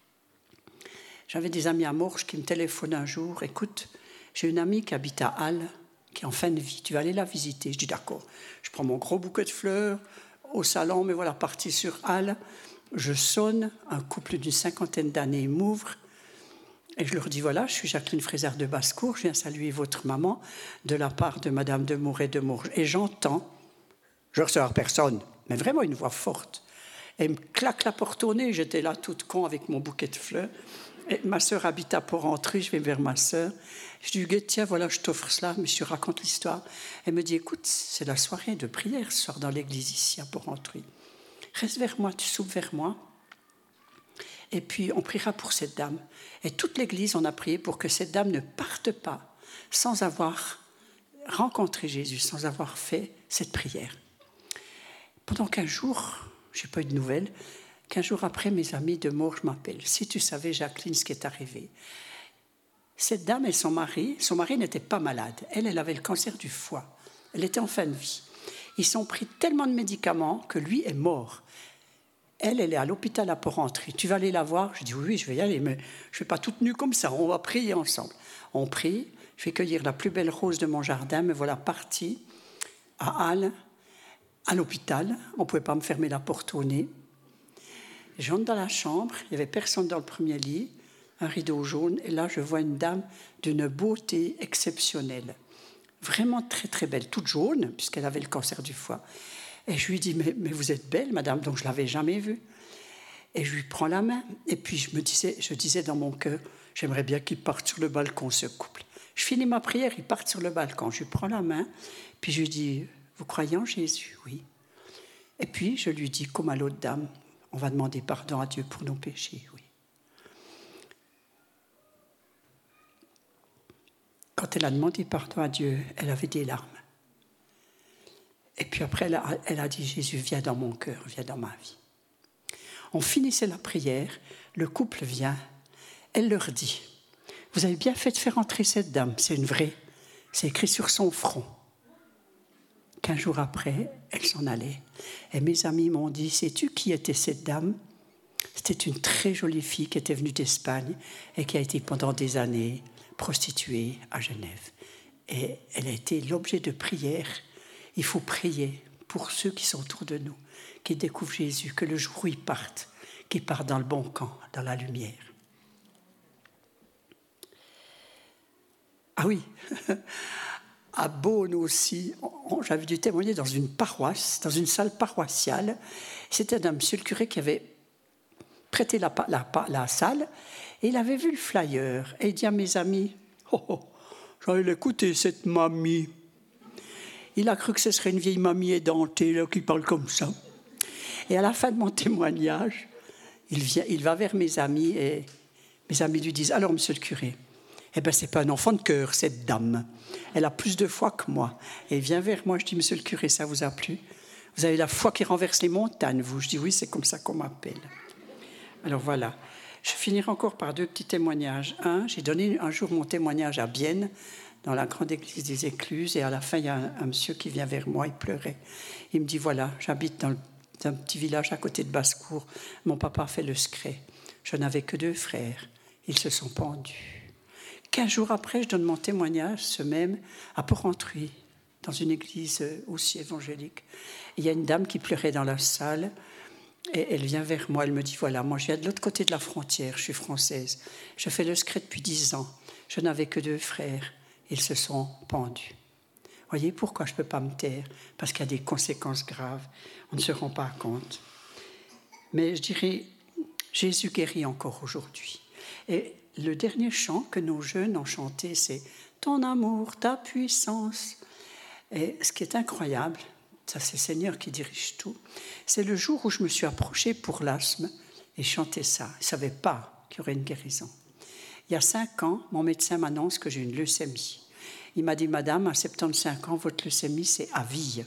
J'avais des amis à Morges qui me téléphonent un jour. Écoute, j'ai une amie qui habite à Halle, qui est en fin de vie. Tu vas aller la visiter. Je dis d'accord. Je prends mon gros bouquet de fleurs au salon, mais voilà, parti sur Halle. Je sonne, un couple d'une 50aine d'années m'ouvre, et je leur dis, voilà, je suis Jacqueline Frézard de Basse-Cour, je viens saluer votre maman de la part de Madame de Mouret de Morges. Et j'entends, je ne reçois personne, mais vraiment une voix forte. Elle me claque la porte au nez, j'étais là toute con avec mon bouquet de fleurs. Et ma sœur habite à Porrentruy, je vais vers ma sœur. Je dis, tiens, voilà, je t'offre cela, monsieur raconte l'histoire. Elle me dit, écoute, c'est la soirée de prière ce soir dans l'église ici à Porrentruy. Reste vers moi, tu soupes vers moi. Et puis, on priera pour cette dame. Et toute l'église, on a prié pour que cette dame ne parte pas sans avoir rencontré Jésus, sans avoir fait cette prière. Pendant 15 jours, je n'ai pas eu de nouvelles. 15 jours après, mes amis de Morges m'appellent. Si tu savais, Jacqueline, ce qui est arrivé. Cette dame et son mari n'était pas malade. Elle avait le cancer du foie. Elle était en fin de vie. Ils ont pris tellement de médicaments que lui est mort. Elle est à l'hôpital à Porrentruy. Tu vas aller la voir? Je dis oui, je vais y aller, mais je ne vais pas toute nue comme ça. On va prier ensemble. On prie. Je vais cueillir la plus belle rose de mon jardin. Me voilà partie à Halle, à l'hôpital. On ne pouvait pas me fermer la porte au nez. J'entre dans la chambre. Il n'y avait personne dans le premier lit. Un rideau jaune. Et là, je vois une dame d'une beauté exceptionnelle. Vraiment très, très belle. Toute jaune, puisqu'elle avait le cancer du foie. Et je lui dis, mais vous êtes belle, madame, donc je ne l'avais jamais vue. Et je lui prends la main. Et puis je disais dans mon cœur, j'aimerais bien qu'ils partent sur le balcon, ce couple. Je finis ma prière, ils partent sur le balcon. Je lui prends la main, puis je lui dis, vous croyez en Jésus? Oui. Et puis je lui dis, comme à l'autre dame, on va demander pardon à Dieu pour nos péchés, oui. Quand elle a demandé pardon à Dieu, elle avait des larmes. Et puis après, elle a dit, Jésus, viens dans mon cœur, viens dans ma vie. On finissait la prière, le couple vient, elle leur dit « Vous avez bien fait de faire entrer cette dame, c'est une vraie, c'est écrit sur son front. » 15 jours après, elle s'en allait. Et mes amis m'ont dit « Sais-tu qui était cette dame ?» C'était une très jolie fille qui était venue d'Espagne et qui a été pendant des années prostituée à Genève. Et elle a été l'objet de prières. Il faut prier pour ceux qui sont autour de nous, qui découvrent Jésus, que le jour où ils partent, qu'ils partent dans le bon camp, dans la lumière. Ah oui, à Beaune aussi, j'avais dû témoigner dans une paroisse, dans une salle paroissiale. C'était un monsieur le curé qui avait prêté la salle, et il avait vu le flyer, et il dit à mes amis, « Oh, j'allais l'écouter, cette mamie. » Il a cru que ce serait une vieille mamie édentée là, qui parle comme ça. Et à la fin de mon témoignage, il va vers mes amis, et mes amis lui disent, « Alors, monsieur le curé, eh bien, c'est pas un enfant de cœur, cette dame. Elle a plus de foi que moi. » Et il vient vers moi, je dis, « Monsieur le curé, ça vous a plu? Vous avez la foi qui renverse les montagnes, vous ?» Je dis, « Oui, c'est comme ça qu'on m'appelle. » Alors voilà, je finirai encore par 2 petits témoignages. J'ai donné un jour mon témoignage à Bienne, dans la grande église des Écluses, et à la fin, il y a un monsieur qui vient vers moi, il pleurait. Il me dit, voilà, j'habite dans un petit village à côté de Basse-Cour. Mon papa a fait le secret. Je n'avais que 2 frères. Ils se sont pendus. 15 jours après, je donne mon témoignage, ce même, à Porrentruy, dans une église aussi évangélique. Il y a une dame qui pleurait dans la salle. Et elle vient vers moi, elle me dit, voilà, moi je viens de l'autre côté de la frontière, je suis française. Je fais le secret depuis 10 ans. Je n'avais que 2 frères. Ils se sont pendus. Voyez pourquoi je ne peux pas me taire? Parce qu'il y a des conséquences graves. On ne se rend pas compte. Mais je dirais, Jésus guérit encore aujourd'hui. Et le dernier chant que nos jeunes ont chanté, c'est « Ton amour, ta puissance ». Et ce qui est incroyable, ça c'est le Seigneur qui dirige tout, c'est le jour où je me suis approchée pour l'asthme et chanté ça. Je ne savais pas qu'il y aurait une guérison. Il y a 5 ans, mon médecin m'annonce que j'ai une leucémie. Il m'a dit, madame, à 75 ans, votre leucémie, c'est à vie.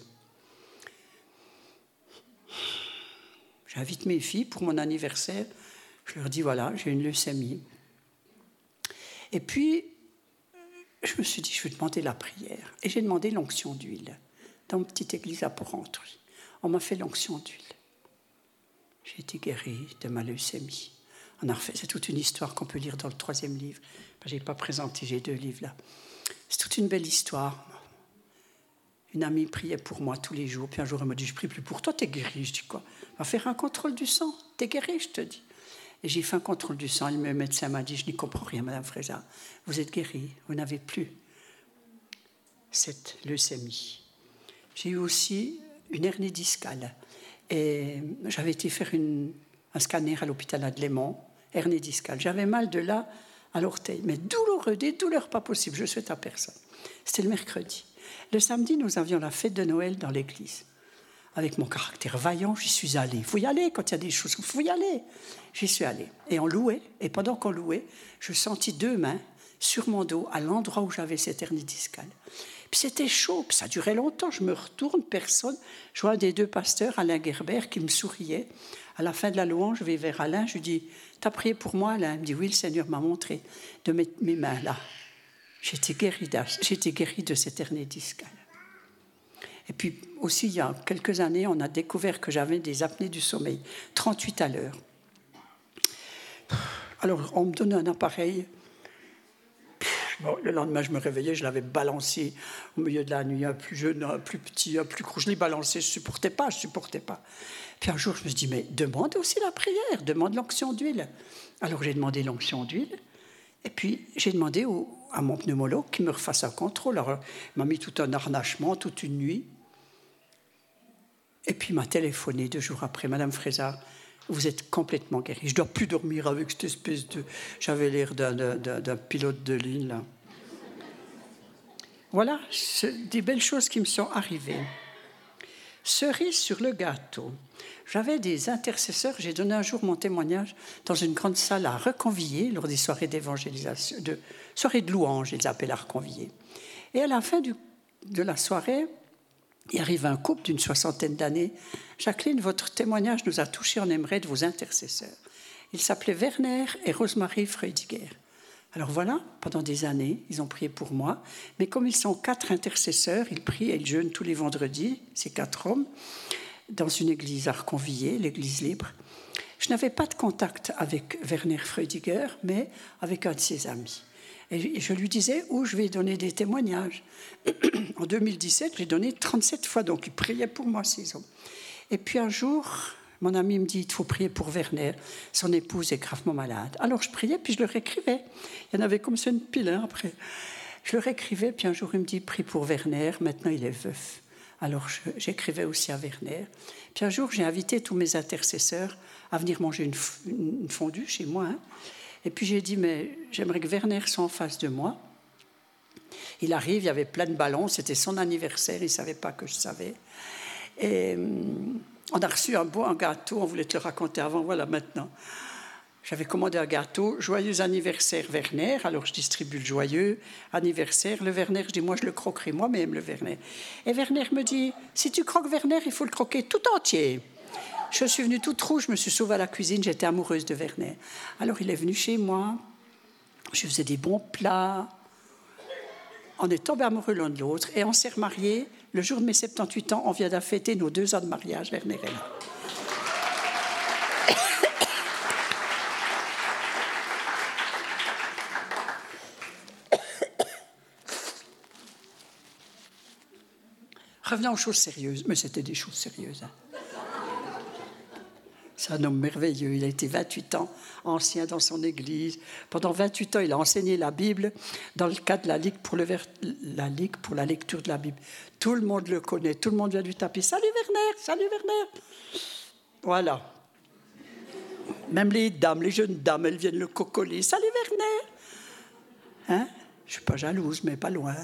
J'invite mes filles pour mon anniversaire. Je leur dis, voilà, j'ai une leucémie. Et puis, je me suis dit, je vais demander la prière. Et j'ai demandé l'onction d'huile dans une petite église à Porrentruy. On m'a fait l'onction d'huile. J'ai été guérie de ma leucémie. On a refait, c'est toute une histoire qu'on peut lire dans le 3e livre. Je n'ai pas présenté, j'ai 2 livres là. C'est toute une belle histoire. Une amie priait pour moi tous les jours. Puis un jour, elle m'a dit, je ne prie plus pour toi, tu es guérie. Je dis, quoi? On va faire un contrôle du sang. Tu es guérie, je te dis. Et j'ai fait un contrôle du sang. Le médecin m'a dit, je n'y comprends rien, Madame Frézard. Vous êtes guérie, vous n'avez plus cette leucémie. J'ai eu aussi une hernie discale. Et j'avais été faire un scanner à l'hôpital Adlémont, hernie discale. J'avais mal de là à l'orteil, mais douloureux, des douleurs pas possibles. Je souhaite à personne. C'était le mercredi. Le samedi, nous avions la fête de Noël dans l'église. Avec mon caractère vaillant, j'y suis allée. Il faut y aller quand il y a des choses, il faut y aller. J'y suis allée. Et on louait, et pendant qu'on louait, je sentis 2 mains sur mon dos, à l'endroit où j'avais cette hernie discale. Puis c'était chaud, puis ça durait longtemps. Je me retourne, personne. Je vois un des 2 pasteurs, Alain Gerber, qui me souriait. À la fin de la louange, je vais vers Alain, je lui dis, « T'as prié pour moi, Alain ?» Il me dit, « Oui, le Seigneur m'a montré de mettre mes mains là. » J'étais guérie de cette hernie discale. Et puis aussi, il y a quelques années, on a découvert que j'avais des apnées du sommeil, 38 à l'heure. Alors, on me donne un appareil. Bon, le lendemain, je me réveillais, je l'avais balancé au milieu de la nuit, un plus jeune, un plus petit, un plus gros. Je l'ai balancé, je ne supportais pas. Puis un jour, je me suis dit, mais demande aussi la prière, demande l'onction d'huile. Alors, j'ai demandé l'onction d'huile. Et puis, j'ai demandé à mon pneumologue qu'il me refasse un contrôle. Alors, il m'a mis tout un harnachement, toute une nuit. Et puis, il m'a téléphoné 2 jours après. « Madame Frézard, vous êtes complètement guérie. Je ne dois plus dormir avec cette espèce de... » J'avais l'air d'un pilote de ligne, là. Voilà, des belles choses qui me sont arrivées. Cerise sur le gâteau. J'avais des intercesseurs. J'ai donné un jour mon témoignage dans une grande salle à Reconviller, lors des soirées d'évangélisation, soirées de louange, ils appellent à Reconviller. Et à la fin de la soirée, Il arrive un couple d'une 60aine d'années. « Jacqueline, votre témoignage nous a touchés, on aimerait de vos intercesseurs. » Ils s'appelaient Werner et Rosemarie Freudiger. Alors voilà, pendant des années, ils ont prié pour moi. Mais comme ils sont 4 intercesseurs, ils prient et ils jeûnent tous les vendredis, ces 4 hommes, dans une église à Reconvillé, l'église libre. Je n'avais pas de contact avec Werner Freudiger, mais avec un de ses amis. Et je lui disais où je vais donner des témoignages. En 2017, j'ai donné 37 fois, donc il priait pour moi, ces hommes. Et puis un jour, mon ami me dit, il faut prier pour Werner, son épouse est gravement malade. Alors je priais, puis je leur écrivais. Il y en avait comme ça une pile après. Je leur écrivais, puis un jour il me dit, prie pour Werner, maintenant il est veuf. Alors j'écrivais aussi à Werner. Puis un jour, j'ai invité tous mes intercesseurs à venir manger une fondue chez moi. Et puis j'ai dit, mais j'aimerais que Werner soit en face de moi. Il arrive, il y avait plein de ballons, c'était son anniversaire, il ne savait pas que je savais. Et on a reçu un gâteau, on voulait te le raconter avant, voilà maintenant. J'avais commandé un gâteau, joyeux anniversaire Werner, alors je distribue le joyeux anniversaire. Le Werner, je dis, moi je le croquerai moi-même, le Werner. Et Werner me dit, si tu croques Werner, il faut le croquer tout entier. Je suis venue toute rouge, je me suis sauvée à la cuisine, j'étais amoureuse de Werner. Alors il est venu chez moi, je faisais des bons plats, on est tombés amoureux l'un de l'autre et on s'est remariés. Le jour de mes 78 ans, on vient de fêter nos 2 ans de mariage, Werner et là. Revenons aux choses sérieuses, mais c'était des choses sérieuses. C'est un homme merveilleux, il a été 28 ans ancien dans son église. Pendant 28 ans, il a enseigné la Bible dans le cadre de la Ligue pour la lecture de la Bible. Tout le monde le connaît, tout le monde vient lui taper « Salut Werner, salut Werner !» Voilà. Même les dames, les jeunes dames, elles viennent le cocoler « Salut Werner !» Hein? Je ne suis pas jalouse, mais pas loin.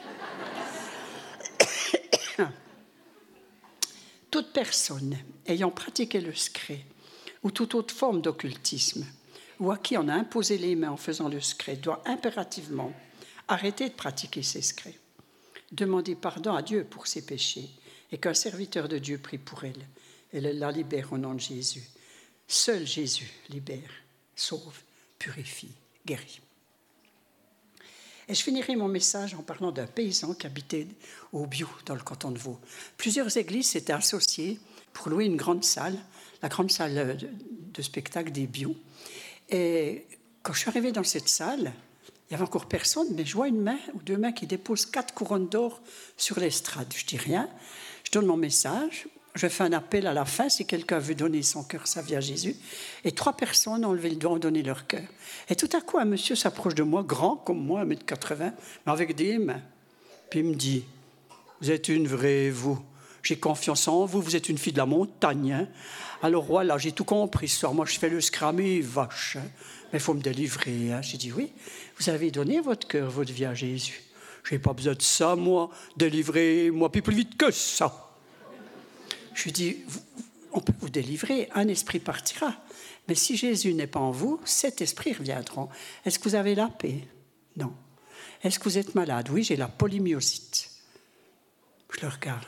Toute personne ayant pratiqué le secret ou toute autre forme d'occultisme ou à qui on a imposé les mains en faisant le secret doit impérativement arrêter de pratiquer ces secrets, demander pardon à Dieu pour ses péchés et qu'un serviteur de Dieu prie pour elle et la libère au nom de Jésus. Seul Jésus libère, sauve, purifie, guérit. Et je finirai mon message en parlant d'un paysan qui habitait au Biou, dans le canton de Vaud. Plusieurs églises s'étaient associées pour louer une grande salle, la grande salle de spectacle des Biou. Et quand je suis arrivée dans cette salle, il n'y avait encore personne, mais je vois une main ou 2 mains qui déposent 4 couronnes d'or sur l'estrade. Je dis rien, je donne mon message, je fais un appel à la fin si quelqu'un veut donner son cœur, sa vie à Jésus. Et 3 personnes ont levé le doigt, ont donné leur cœur. Et tout à coup, un monsieur s'approche de moi, grand comme moi, 1m80, mais avec des mains. Puis il me dit, vous êtes une vraie, vous. J'ai confiance en vous, vous êtes une fille de la montagne. Hein. Alors voilà, j'ai tout compris ce soir. Moi, je fais le scramé, vache. Hein. Mais il faut me délivrer. Hein. J'ai dit, oui, vous avez donné votre cœur, votre vie à Jésus. Je n'ai pas besoin de ça, moi. Délivrez-moi plus vite que ça. Je lui dis, on peut vous délivrer, un esprit partira. Mais si Jésus n'est pas en vous, 7 esprits reviendront. Est-ce que vous avez la paix? Non. Est-ce que vous êtes malade? Oui, j'ai la polymyosite. Je le regarde.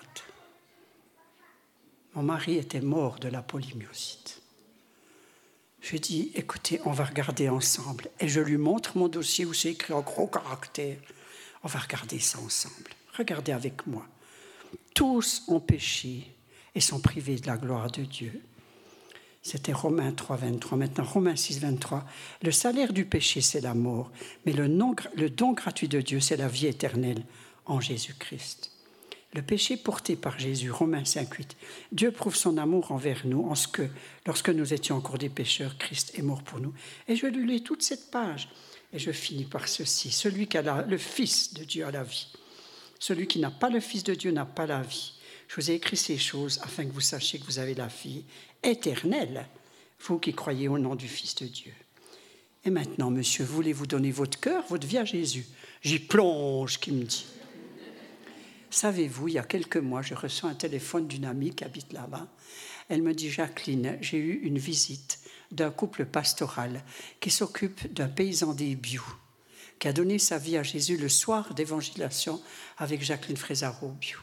Mon mari était mort de la polymyosite. Je lui dis, écoutez, on va regarder ensemble. Et je lui montre mon dossier où c'est écrit en gros caractères. On va regarder ça ensemble. Regardez avec moi. Tous ont péché et sont privés de la gloire de Dieu. C'était Romains 3, 23. Maintenant, Romains 6, 23. Le salaire du péché, c'est la mort, mais le don gratuit de Dieu, c'est la vie éternelle en Jésus-Christ. Le péché porté par Jésus, Romains 5, 8. Dieu prouve son amour envers nous en ce que, lorsque nous étions encore des pécheurs, Christ est mort pour nous. Et je lui lis toute cette page. Et je finis par ceci. Celui qui a le Fils de Dieu a la vie. Celui qui n'a pas le Fils de Dieu n'a pas la vie. Je vous ai écrit ces choses afin que vous sachiez que vous avez la vie éternelle, vous qui croyez au nom du Fils de Dieu. Et maintenant, monsieur, voulez-vous donner votre cœur, votre vie à Jésus? J'y plonge, qui me dit. Savez-vous, il y a quelques mois, je reçois un téléphone d'une amie qui habite là-bas. Elle me dit, Jacqueline, j'ai eu une visite d'un couple pastoral qui s'occupe d'un paysan des Biou, qui a donné sa vie à Jésus le soir d'évangélisation avec Jacqueline Frézard au Biou.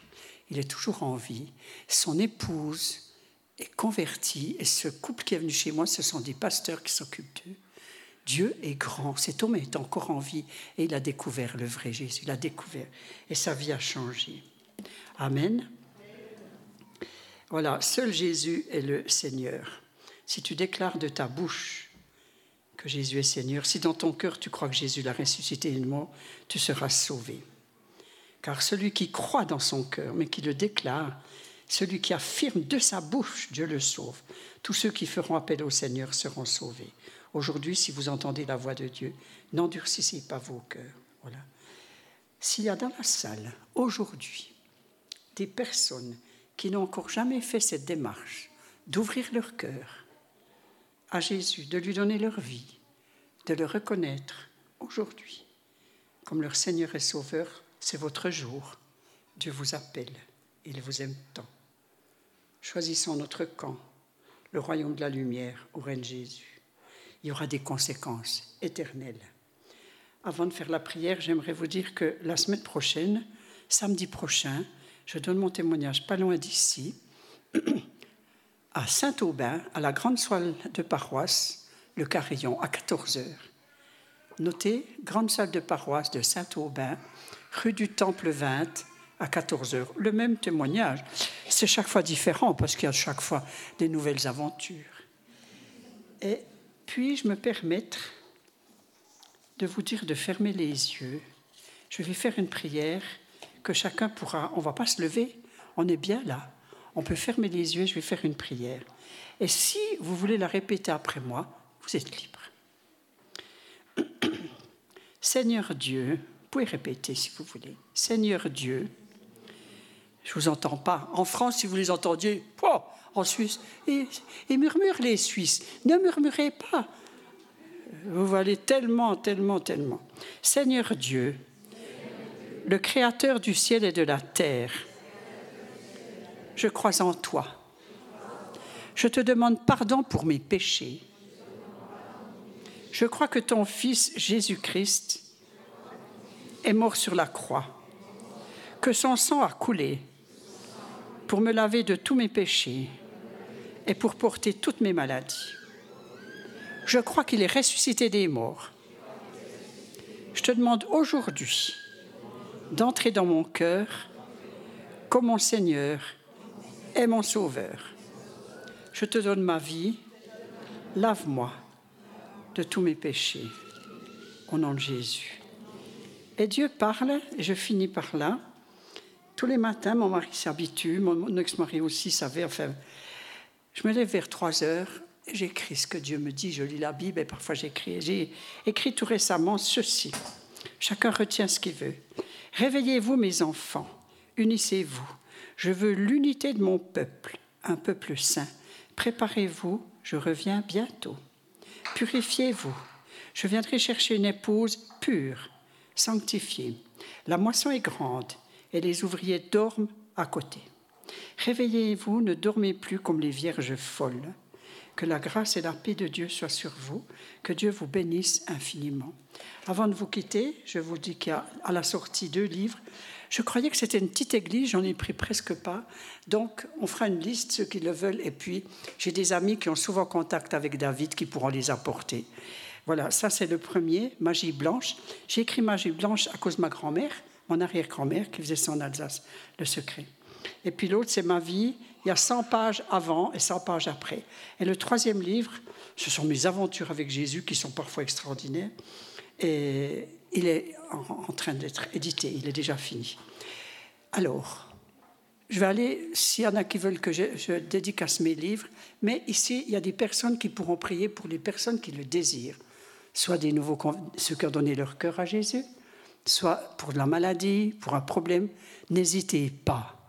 il est toujours en vie. Son épouse est convertie et ce couple qui est venu chez moi, ce sont des pasteurs qui s'occupent d'eux. Dieu est grand, cet homme est encore en vie et il a découvert le vrai Jésus, il l'a découvert et sa vie a changé. Amen. Voilà, seul Jésus est le Seigneur. Si tu déclares de ta bouche que Jésus est Seigneur, si dans ton cœur tu crois que Jésus l'a ressuscité d'une mort, tu seras sauvé. Car celui qui croit dans son cœur, mais qui le déclare, celui qui affirme de sa bouche, Dieu le sauve. Tous ceux qui feront appel au Seigneur seront sauvés. Aujourd'hui, si vous entendez la voix de Dieu, n'endurcissez pas vos cœurs. Voilà. S'il y a dans la salle, aujourd'hui, des personnes qui n'ont encore jamais fait cette démarche d'ouvrir leur cœur à Jésus, de lui donner leur vie, de le reconnaître aujourd'hui comme leur Seigneur et Sauveur, c'est votre jour. Dieu vous appelle, il vous aime tant. Choisissons notre camp, le royaume de la lumière où règne Jésus. Il y aura des conséquences éternelles. Avant de faire la prière, j'aimerais vous dire que la semaine prochaine, samedi prochain, je donne mon témoignage pas loin d'ici, à Saint-Aubin, à la grande salle de paroisse, le Carillon, à 14h. Notez, grande salle de paroisse de Saint-Aubin, rue du Temple 20, à 14h. Le même témoignage. C'est chaque fois différent parce qu'il y a chaque fois des nouvelles aventures. Et puis-je me permettre de vous dire de fermer les yeux? Je vais faire une prière que chacun pourra... On ne va pas se lever, on est bien là. On peut fermer les yeux, je vais faire une prière. Et si vous voulez la répéter après moi, vous êtes libre. Seigneur Dieu, vous pouvez répéter si vous voulez. Seigneur Dieu, je ne vous entends pas. En France, si vous les entendiez, oh, en Suisse, ils murmurent les Suisses. Ne murmurez pas. Vous valez tellement, tellement, tellement. Seigneur Dieu, le Créateur du ciel et de la terre, je crois en toi. Je te demande pardon pour mes péchés. Je crois que ton Fils Jésus-Christ est mort sur la croix, que son sang a coulé pour me laver de tous mes péchés et pour porter toutes mes maladies. Je crois qu'il est ressuscité des morts. Je te demande aujourd'hui d'entrer dans mon cœur comme mon Seigneur et mon Sauveur. Je te donne ma vie, lave-moi de tous mes péchés, au nom de Jésus. Et Dieu parle, et je finis par là. Tous les matins, mon mari s'habitue, mon ex-mari aussi savait, enfin, je me lève vers 3h, et j'écris ce que Dieu me dit, je lis la Bible, et parfois j'écris. J'ai écrit tout récemment ceci. Chacun retient ce qu'il veut. Réveillez-vous, mes enfants, unissez-vous. Je veux l'unité de mon peuple, un peuple saint. Préparez-vous, je reviens bientôt. Purifiez-vous. Je viendrai chercher une épouse pure, sanctifiée. La moisson est grande et les ouvriers dorment à côté. Réveillez-vous, ne dormez plus comme les vierges folles. Que la grâce et la paix de Dieu soient sur vous, que Dieu vous bénisse infiniment. Avant de vous quitter, je vous dis qu'il y a à la sortie 2 livres. Je croyais que c'était une petite église, j'en ai pris presque pas. Donc, on fera une liste, ceux qui le veulent. Et puis, j'ai des amis qui ont souvent contact avec David qui pourront les apporter. Voilà, ça c'est le premier, Magie Blanche. J'ai écrit Magie Blanche à cause de ma grand-mère, mon arrière-grand-mère, qui faisait ça en Alsace, le secret. Et puis l'autre, c'est ma vie. Il y a 100 pages avant et 100 pages après. Et le 3e livre, ce sont mes aventures avec Jésus qui sont parfois extraordinaires. Et il est en train d'être édité, il est déjà fini. Alors, je vais aller, s'il y en a qui veulent que je dédicace mes livres, mais ici, il y a des personnes qui pourront prier pour les personnes qui le désirent, soit des nouveaux, ceux qui ont donné leur cœur à Jésus, soit pour la maladie, pour un problème. N'hésitez pas,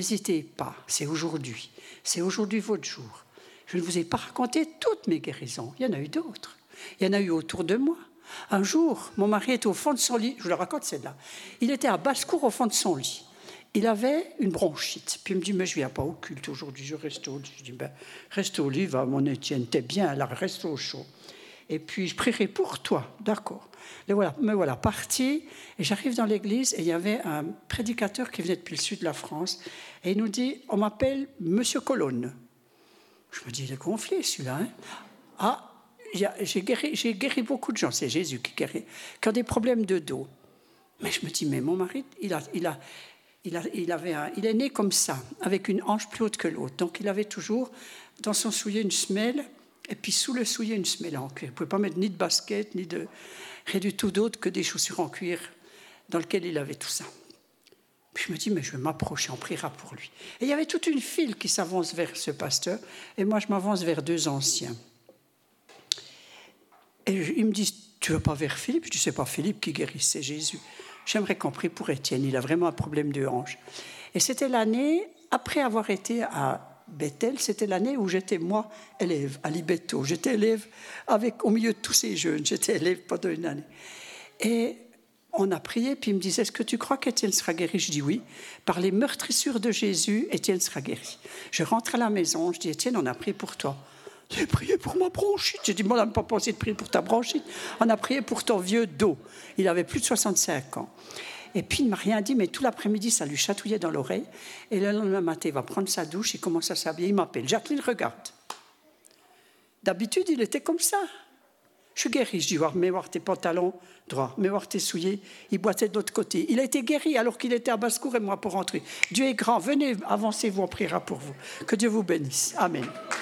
c'est aujourd'hui votre jour. Je ne vous ai pas raconté toutes mes guérisons, il y en a eu d'autres, il y en a eu autour de moi. Un jour, mon mari était au fond de son lit, je vous la raconte celle-là, il était à basse-cour au fond de son lit, il avait une bronchite, puis il me dit, mais je ne viens pas au culte aujourd'hui, je reste au lit. Je dis, reste au lit, va mon Étienne, t'es bien, là, reste au chaud. Et puis, je prierai pour toi, d'accord. Me voilà parti, et j'arrive dans l'église, et il y avait un prédicateur qui venait depuis le sud de la France, et il nous dit, on m'appelle Monsieur Colonne. Je me dis, il est gonflé, celui-là. Hein. Ah, j'ai guéri beaucoup de gens, c'est Jésus qui guérit, qui ont des problèmes de dos. Mais je me dis, mais mon mari, il est né comme ça, avec une hanche plus haute que l'autre. Donc, il avait toujours dans son soulier une semelle, et puis sous le soulier une semelle en cuir. Il ne pouvait pas mettre ni de basket, ni de rien du tout d'autre que des chaussures en cuir dans lesquelles il avait tout ça. Puis je me dis, mais je vais m'approcher, on priera pour lui. Et il y avait toute une file qui s'avance vers ce pasteur, et moi je m'avance vers 2 anciens. Et ils me disent, tu ne vas pas vers Philippe? Je dis, c'est pas Philippe qui guérit, c'est Jésus. J'aimerais qu'on prie pour Étienne, il a vraiment un problème de hanche. Et c'était l'année, après avoir été à Bethel, c'était l'année où j'étais, moi, élève à Libetto. J'étais élève au milieu de tous ces jeunes. J'étais élève pendant une année. Et on a prié, puis il me disait, est-ce que tu crois qu'Étienne sera guéri? Je dis oui. Par les meurtrissures de Jésus, Étienne sera guéri. Je rentre à la maison, je dis, Étienne, on a prié pour toi. J'ai prié pour ma bronchite. J'ai dit, moi, on n'a pas pensé de prier pour ta bronchite. On a prié pour ton vieux dos. Il avait plus de 65 ans. Et puis, il ne m'a rien dit, mais tout l'après-midi, ça lui chatouillait dans l'oreille. Et le lendemain matin, il va prendre sa douche, il commence à s'habiller, il m'appelle. Jacqueline, regarde. D'habitude, il était comme ça. Je suis guéri. Je dis, mets voir tes pantalons droits, mets voir tes souliers. Il boitait de l'autre côté. Il a été guéri alors qu'il était à basse-cour et moi pour rentrer. Dieu est grand. Venez, avancez-vous, on priera pour vous. Que Dieu vous bénisse. Amen.